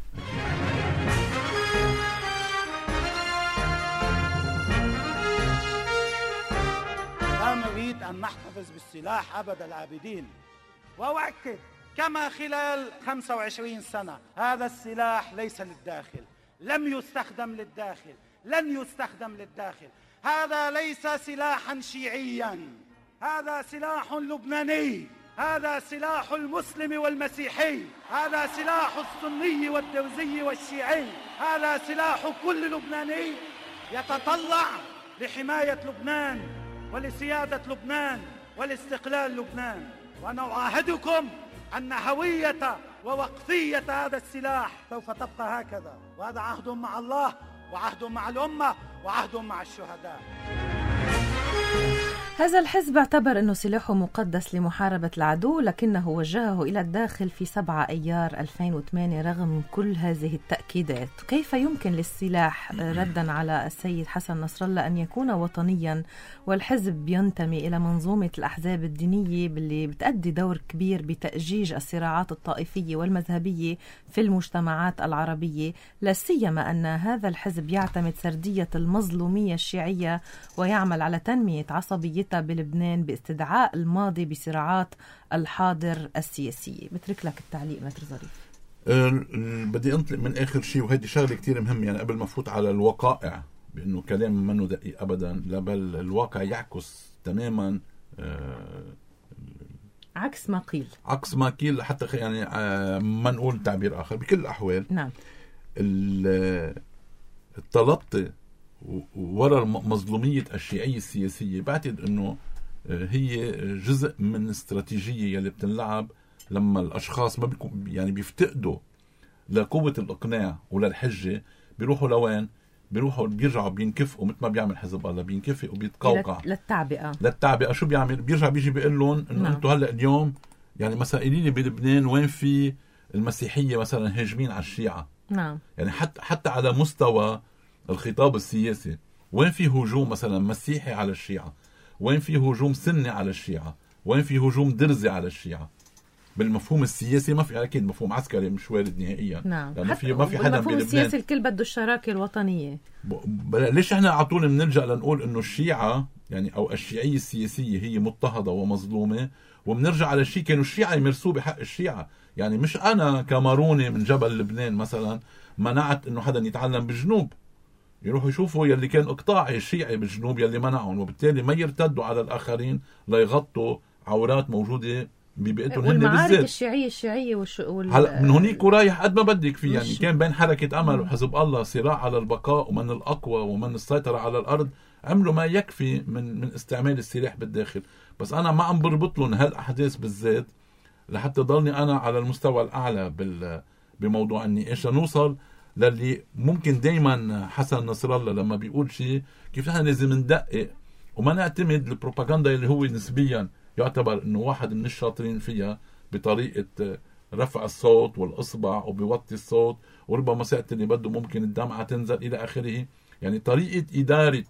S4: لا نريد أن نحتفظ بالسلاح أبد العابدين، وأؤكد كما خلال خمسة وعشرين سنة هذا السلاح ليس للداخل، لم يستخدم للداخل، لن يستخدم للداخل. هذا ليس سلاحا شيعيا، هذا سلاح لبناني، هذا سلاح المسلم والمسيحي، هذا سلاح السني والدرزي والشيعي، هذا سلاح كل لبناني يتطلع لحماية لبنان ولسيادة لبنان ولاستقلال لبنان. وأنا أعاهدكم أن هوية ووقفية هذا السلاح سوف تبقى هكذا، وهذا عهد مع الله وعهد مع الأمة وعهد مع الشهداء.
S2: هذا الحزب اعتبر أنه سلاحه مقدس لمحاربة العدو، لكنه وجهه إلى الداخل في سبعة أيار ألفين وثمانية رغم كل هذه التأكيدات. كيف يمكن للسلاح ردا على السيد حسن نصر الله أن يكون وطنيا والحزب ينتمي إلى منظومة الأحزاب الدينية اللي بتأدي دور كبير بتأجيج الصراعات الطائفية والمذهبية في المجتمعات العربية، لا سيما أن هذا الحزب يعتمد سردية المظلومية الشيعية ويعمل على تنمية عصبية بلبنان باستدعاء الماضي بصراعات الحاضر السياسية؟ بترك لك التعليق متر ظريف.
S3: أه بدي انطلق من اخر شيء، وهذه شغله كتير مهمه يعني قبل ما فوت على الوقائع، بانه كلام منه دقيق ابدا، لا بل الواقع يعكس تماما أه
S2: عكس ما قيل
S3: عكس ما قيل حتى يعني أه ما نقول تعبير اخر. بكل الاحوال
S2: نعم
S3: التلطي وراء مظلومية الشيعية السياسية بعتقد أنه هي جزء من استراتيجية اللي بتنلعب لما الأشخاص ما بيكون يعني بيفتقدوا لقوة الإقناع وللحجة، بيروحوا لوين؟ بيروحوا بيرجعوا بينكفئوا مثل ما بيعمل حزب الله، بينكفئوا وبيتقوقع
S2: للتعبئة
S3: للتعبئة. شو بيعمل؟ بيرجع بيجي بيقول لهم إنه
S2: نعم.
S3: أنتوا هلأ اليوم يعني مثلا قولي لي بلبنان وين في المسيحية مثلا هاجمين على الشيعة؟
S2: نعم.
S3: يعني حتى حتى على مستوى الخطاب السياسي وين في هجوم مثلا مسيحي على الشيعة؟ وين في هجوم سني على الشيعة؟ وين في هجوم درزي على الشيعة؟ بالمفهوم السياسي ما في، اكيد مفهوم عسكري مش وارد نهائيا.
S2: نعم.
S3: لانه في ما في حدا
S2: بالمفهوم
S3: بلبنان
S2: السياسي الكل بده الشراكه الوطنيه.
S3: ب... ليش احنا على طول بنلجا لنقول انه الشيعة يعني او الشيعيه السياسيه هي مضطهده ومظلومه، وبنرجع على شيء كانوا الشيعة يمارسوه بحق الشيعة. يعني مش انا كماروني من جبل لبنان مثلا منعت انه حدا يتعلم بالجنوب، يروحوا يشوفوا يلي كان اقطاعي الشيعي بالجنوب يلي منعهم، وبالتالي ما يرتدوا على الاخرين ليغطوا عورات موجوده ببيئتهم هن بالذات.
S2: والمعارك الشيعيه الشيعيه والش... وال...
S3: هلا من هونيك ورايح قد ما بدك فيه يعني كان بين حركه امل وحزب الله صراع على البقاء ومن الاقوى ومن السيطره على الارض، عملوا ما يكفي من من استعمال السلاح بالداخل. بس انا ما عم بربط لهم هالاحداث بالذات لحتى ضلني انا على المستوى الاعلى بال بموضوع النقاش، نوصل للي ممكن دايما حسن نصر الله لما بيقول شيء كيف نحن لازم ندقق وما نعتمد البروباغندا اللي هو نسبيا يعتبر انه واحد من الشاطرين فيها بطريقه رفع الصوت والاصبع وبيوطي الصوت وربما ساعه اللي بده ممكن الدمعه تنزل الى اخره. يعني طريقه اداره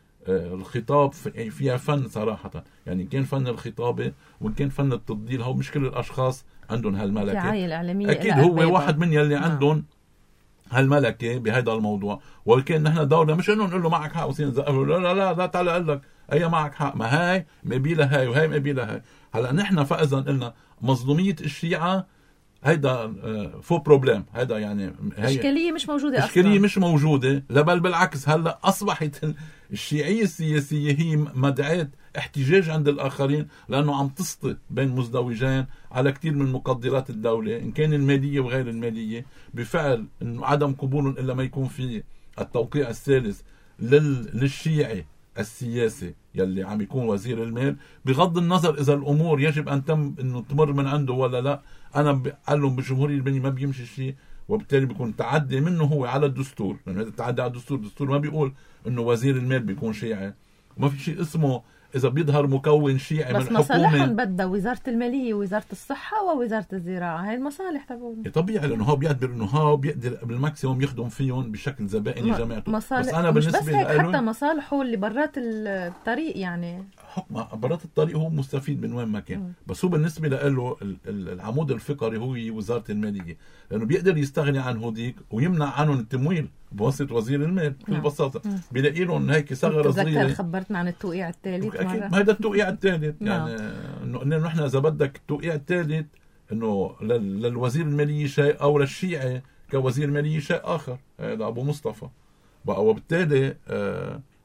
S3: الخطاب فيها فن صراحه، يعني كان فن الخطابه وان كان فن التضليل. هو مش كل الاشخاص عندهم هالملكه، اكيد هو واحد من يلي عندهم هالملكه بهذا الموضوع. ولكن نحن دورنا مش انه نقول له معك حق وصير نزقه لا لا لا, لا تعال اقول لك اي معك حق، ما هاي مقبيله هاي وهي مقبيله هاي. هلا نحن فاذا قلنا مظلوميه الشيعه هيدا فو بروبليم، هيدا يعني
S2: اشكاليه مش موجوده اصلا،
S3: اشكاليه مش موجوده، لا بل بالعكس هلا اصبحت الشيعيه السياسيه هي مدعاه احتجاج عند الاخرين لانه عم تسطي بين مزدوجين على كثير من مقدرات الدوله ان كان الماليه وغير الماليه، بفعل انه عدم قبولهم الا ما يكون في التوقيع الثالث لل... للشيعي السياسي يلي عم يكون وزير المال، بغض النظر اذا الامور يجب ان تم انه تمر من عنده ولا لا. انا قال لهم بالجمهوريه اللبنانيه ما بيمشي شيء، وبالتالي بيكون تعدي منه هو على الدستور، لانه يعني هذا تعدي على الدستور. الدستور ما بيقول انه وزير المال بيكون شيعي، وما في شيء اسمه اذا بيظهر مكون شيعي من الحكومه.
S2: بس مصالحهم بدها وزاره الماليه ووزاره الصحه ووزاره الزراعه، هاي المصالح تبعهم.
S3: طبيعي لانه هو بيعتبر انه هو بيقدر بالماكسيموم يخدم فيهم بشكل زبائني جماعته.
S2: بس
S3: انا
S2: مش
S3: بالنسبه
S2: بس هيك، حتى مصالحه اللي برات الطريق يعني
S3: حكم برات الطريق هو مستفيد من وين ما كان. م. بس هو بالنسبه له العمود الفقري هو وزاره الماليه، لانه بيقدر يستغني عن هوديك ويمنع عنهم التمويل بواسطه وزير المال بكل بساطه. بيلاقي لهم هيك ثغره صغيره.
S2: تذكر خبرتنا عن التوقيع الثالث
S3: اكيد ما هذا التوقيع الثالث يعني انه نحن اذا بدك التوقيع الثالث انه للوزير الماليه شيء او للشيعي كوزير ماليه شيء اخر، هذا ابو مصطفى بقى. وبالتالي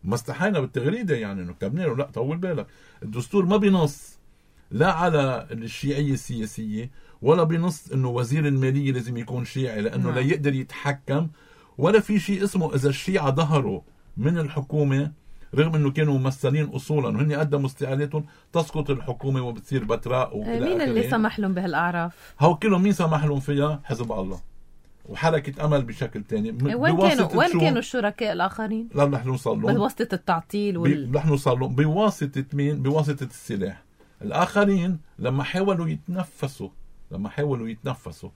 S3: ما استحينا بالتغريده يعني انه كتبنا له لا طول بالك، الدستور ما بينص لا على الشيعيه السياسيه ولا بينص انه وزير الماليه لازم يكون شيعي لانه لا يقدر يتحكم، ولا في شيء اسمه اذا الشيعة ظهروا من الحكومه رغم انه كانوا ممثلين اصولا وهن قدموا استقالاتهم تسقط الحكومه وبتصير بتراء.
S2: مين اللي سمح لهم بهالاعراف؟
S3: هو كلهم مين سمح لهم فيها؟ حزب الله وحركه امل بشكل ثاني.
S2: وين كانوا وين كانوا الشركاء الاخرين؟
S3: لا رح نوصل لهم
S2: بواسطه التعطيل وال...
S3: رح نوصل لهم بواسطه مين؟ بواسطه السلاح. الاخرين لما حاولوا يتنفسوا لما حاولوا يتنفسوا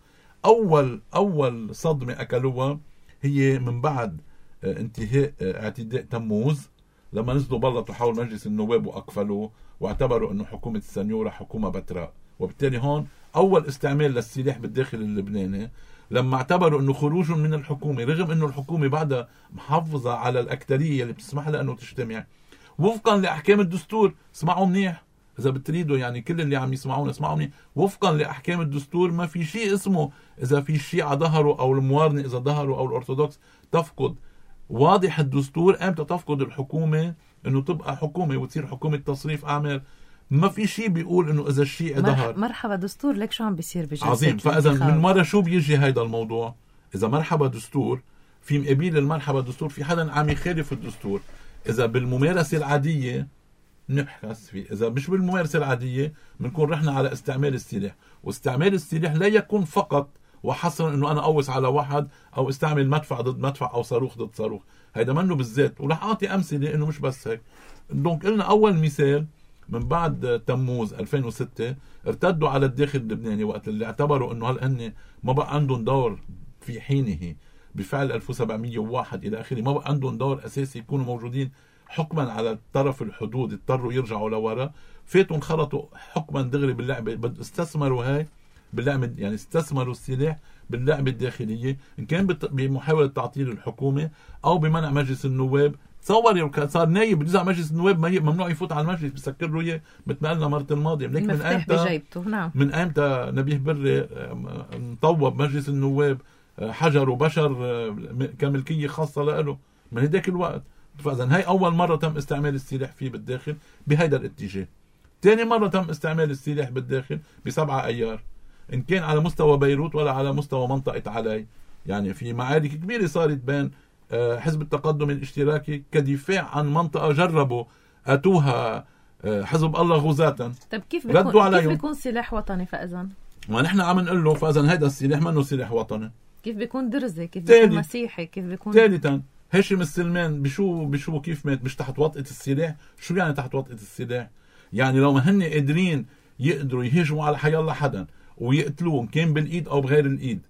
S3: اول اول صدمه اكلوها هي من بعد انتهاء اعتداء تموز، لما نزلوا بلطوا حول مجلس النواب واقفلوه واعتبروا انه حكومه السنيوره حكومه بتراء، وبالتالي هون اول استعمال للسلاح بالداخل اللبناني لما اعتبروا انه خروجهم من الحكومه رغم انه الحكومه بعدها محافظه على الاكثريه اللي بتسمح لها انه تجتمع وفقا لاحكام الدستور. اسمعوا منيح اذا بتريدوا، يعني كل اللي عم يسمعونا اسمعوا منيح، وفقا لاحكام الدستور ما في شيء اسمه اذا في الشيعة ظهروا او الموارنه اذا ظهروا او الارثوذكس تفقد. واضح الدستور امتى تفقد الحكومه انه تبقى حكومه وتصير حكومه تصريف اعمال. ما في شيء بيقول انه اذا الشيعي ظهر.
S2: مرحبا دستور، لك شو عم بيصير بجلسه
S3: عظيم. فاذا من مره شو بيجي هيدا الموضوع؟ اذا مرحبا دستور في مقابل المرحبا دستور في حدا عم يخالف الدستور. اذا بالممارسه العاديه نبحث فيه، اذا مش بالممارسه العاديه بنكون رحنا على استعمال السلاح، واستعمال السلاح لا يكون فقط وحصرا انه انا قوس على واحد او استعمل مدفع ضد مدفع او صاروخ ضد صاروخ، هيدا منه بالذات. ورح اعطي امثله انه مش بس هيك. دونك قلنا اول مثال من بعد تموز ألفين وستة ارتدوا على الداخل اللبناني وقت اللي اعتبروا انه هل هن ما بقى عندهم دور في حينه بفعل ألف وسبعمية وواحد الى اخره، ما بقى عندهم دور اساسي يكونوا موجودين حكما على طرف الحدود، اضطروا يرجعوا لورا، فاتوا انخرطوا حكما دغري باللعبه، استثمروا هاي باللعبه، يعني استثمروا السلاح باللعبه الداخليه، ان كان بمحاوله تعطيل الحكومه او بمنع مجلس النواب. تصور صار نايب بيرجع مجلس النواب ممنوع يفوت على المجلس، بسكر له اياه مثل ما قلنا مرة الماضيه. لكن من ايمتى
S2: نعم.
S3: من ايمتى نبيه بري مطوب مجلس النواب حجر وبشر كملكيه خاصه له من هداك الوقت. فاذا هي اول مره تم استعمال السلاح فيه بالداخل بهيدا الاتجاه. ثاني مره تم استعمال السلاح بالداخل بسبعة ايار، ان كان على مستوى بيروت ولا على مستوى منطقه علي. يعني في معارك كبيره صارت بين حزب التقدم الاشتراكي كدفاع عن منطقه جربوا اتوها حزب الله غزاة.
S2: طيب كيف بيكون كيف بيكون سلاح وطني؟ فاذا
S3: ما نحن عم نقول له فاذا هذا السلاح منه سلاح وطني.
S2: كيف بيكون درزي؟ كيف بيكون مسيحي؟ كيف بيكون
S3: ثالثا هاشم السلمان بشو بشو كيف مات؟ مش تحت وطئة السلاح؟ شو يعني تحت وطئة السلاح؟ يعني لو ما هن قادرين يقدروا يهجموا على حي الله حدا ويقتلوهم كان بالايد او بغير الايد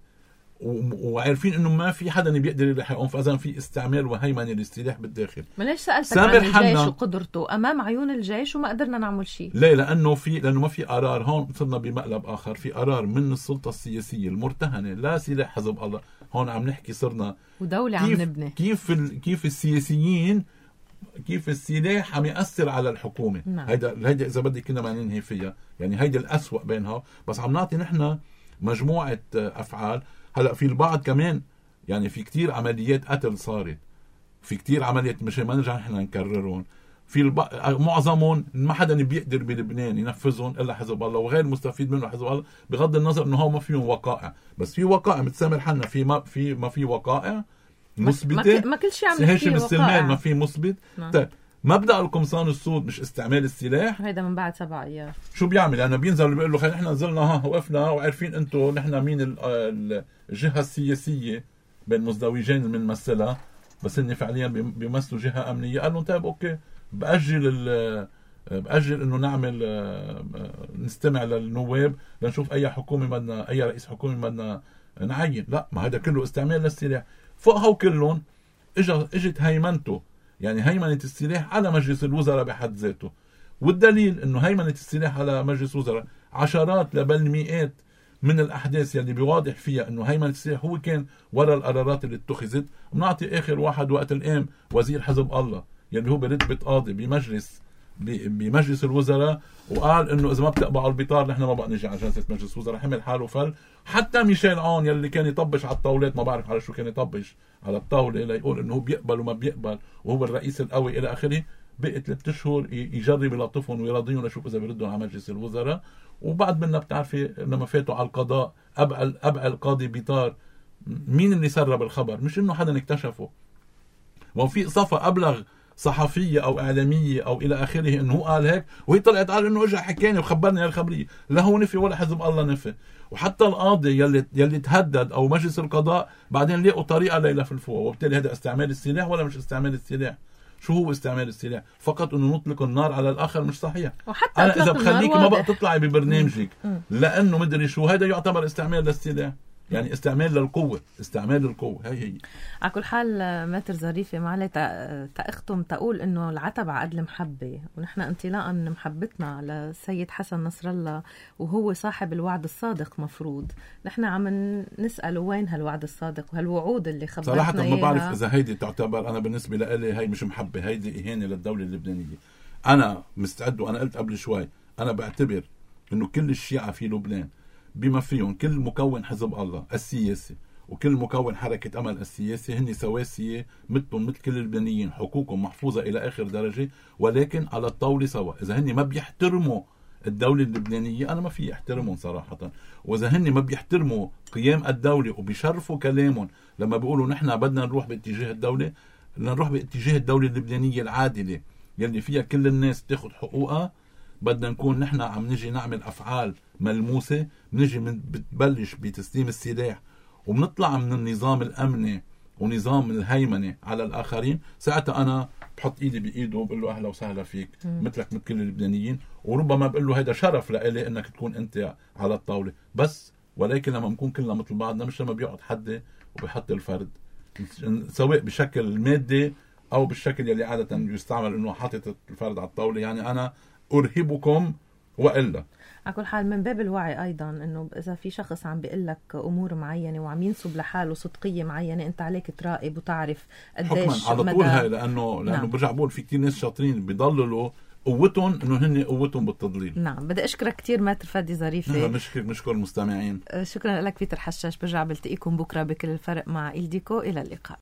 S3: وعارفين انه ما في حدا بيقدر يلحقهم، فاذا في استعمال وهيمنه للسلاح بالداخل.
S2: ما ليش سالتك عن الجيش وقدرته امام عيون الجيش وما قدرنا نعمل شيء؟
S3: ليه؟ لانه في لانه ما في قرار. هون صرنا بمقلب اخر، في قرار من السلطه السياسيه المرتهنه لا سلاح حزب الله. هون عم نحكي صرنا
S2: ودوله عم نبني
S3: كيف ال... كيف السياسيين كيف السلاح عم يأثر على الحكومه.
S2: نعم.
S3: هيدا هيدا اذا بدك كنا ما ننهي فيها، يعني هيدا الأسوأ بينها. بس عم نعطي نحن مجموعه افعال. هلا في البعض كمان يعني في كتير عمليات قتل صارت، في كتير عمليات مش ما نرجع نحن نكررهم. في البعض معظمهم ما حدا بيقدر بلبنان ينفذهم الا حزب الله وغير مستفيد منه حزب الله، بغض النظر انه هو ما فيهم وقائع. بس في وقائع متسامر حالنا في ما في ما في وقائع مثبته.
S2: ما كل شيء عم
S3: نحكي هاشم السلمان ما في مثبت. طيب مبدأ القمصان السود مش استعمال السلاح،
S2: هيدا من بعد سبع ايام
S3: شو بيعمل؟ لانه بينزل بيقول له خلينا نحن نزلنا ها وقفنا وعارفين انتم نحن مين الجهه السياسيه بين مزدوجين اللي بنمثلها، بس اني فعليا بيمثلوا جهه امنيه. قال لهم طيب اوكي باجل باجل انه نعمل نستمع للنواب لنشوف اي حكومه بدنا اي رئيس حكومه بدنا نعين. لا، ما هذا كله استعمال للسلاح. فوقها كلهم اجت اجت هيمنته، يعني هيمنة السلاح على مجلس الوزراء بحد ذاته. والدليل انه هيمنة السلاح على مجلس الوزراء عشرات لبل مئات من الاحداث يلي بيواضح فيها انه هيمنة السلاح هو كان وراء القرارات اللي اتخذت. بنعطي اخر واحد وقت القام وزير حزب الله يلي هو برتبة قاضي بمجلس بمجلس الوزراء وقال انه اذا ما بتقبعوا البطار نحن ما بقى نجي على جلسه مجلس الوزراء. حمل حاله فل. حتى ميشيل عون يلي كان يطبش على الطاولات، ما بعرف على شو كان يطبش على الطاوله ليقول انه هو بيقبل وما بيقبل وهو الرئيس القوي الى اخره، بقت ثلاث اشهر يجرب يلطفهم ويراضيهم لشوف اذا بيردوا على مجلس الوزراء. وبعد منا بتعرفي لما فاتوا على القضاء ابقى ابقى القاضي بيطار. مين اللي سرب الخبر؟ مش انه حدا اكتشفه، وفي صفة ابلغ صحفيه او اعلاميه او الى اخره انه هو قال هيك، وهي طلعت قال انه اجى حكاني وخبرني هالخبريه. لا هو نفي ولا حزب الله نفي. وحتى القاضي يلي يلي تهدد او مجلس القضاء بعدين لقوا طريقه ليلفلفوها. وبالتالي هذا استعمال السلاح ولا مش استعمال السلاح؟ شو هو استعمال السلاح؟ فقط انه نطلق النار على الاخر مش صحيح.
S2: وحتى
S3: انا اذا بخليكي ما بقى تطلعي ببرنامجك لانه مدري شو، هذا يعتبر استعمال للسلاح، يعني استعمال للقوة، استعمال للقوة. هي هي
S2: على كل حال ماتر ظريفة معلي تأختم تقول إنه العتب عقد المحبة، ونحن انطلاقا من محبتنا للسيد حسن نصر الله وهو صاحب الوعد الصادق مفروض نحن عم نسأل وين هالوعد الصادق وهالوعود اللي خبرتنا
S3: صراحة ما بعرف
S2: إياها.
S3: إذا هيدي تعتبر، أنا بالنسبة لي هي مش محبة، هيدي إهانة للدولة اللبنانية. أنا مستعد، وأنا قلت قبل شوي أنا بعتبر إنه كل الشيعة في لبنان بما فيهم كل مكون حزب الله السياسي وكل مكون حركة أمل السياسي هن سواسية مثلهم مثل كل اللبنانيين، حقوقهم محفوظة إلى آخر درجة، ولكن على الطاولة سوا. إذا هن ما بيحترموا الدولة اللبنانية أنا ما في احترمهم صراحة. وإذا هن ما بيحترموا قيام الدولة وبيشرفوا كلامهم لما بيقولوا نحن بدنا نروح باتجاه الدولة، بدنا نروح باتجاه الدولة اللبنانية العادلة يلي فيها كل الناس تاخد حقوقها، بدنا نكون نحن عم نجي نعمل أفعال ملموسة، بنجي من بتبلش بتسليم السلاح وبنطلع من النظام الأمني ونظام الهيمنة على الآخرين. ساعتها أنا بحط إيدي بإيده وبقول له أهلا وسهلا فيك مثلك مثل كل اللبنانيين، وربما بقول له هذا شرف لإلي إنك تكون أنت على الطاولة بس. ولكن لما نكون كلنا مثل بعضنا، مش لما بيقعد حد وبيحط الفرد سواء بشكل مادي أو بالشكل يلي عادة يستعمل إنه حاطط الفرد على الطاولة. يعني أنا أرهبكم وإلا.
S2: على كل حال من باب الوعي أيضا إنه إذا في شخص عم بيقول لك أمور معينة وعم ينسب لحاله صدقية معينة، أنت عليك تراقب وتعرف قديش
S3: حكما على طول هاي، لأنه لأنه
S2: نعم.
S3: برجع بقول في كتير ناس شاطرين بيضللوا قوتهم إنه هن قوتهم بالتضليل.
S2: نعم. بدي أشكرك كتير ماتر فادي ظريفة.
S3: نشكر نشكر المستمعين.
S2: شكرا لك بيتر حشاش. برجع بلتقيكم بكرة بكل الفرق مع إلديكو. إلى اللقاء.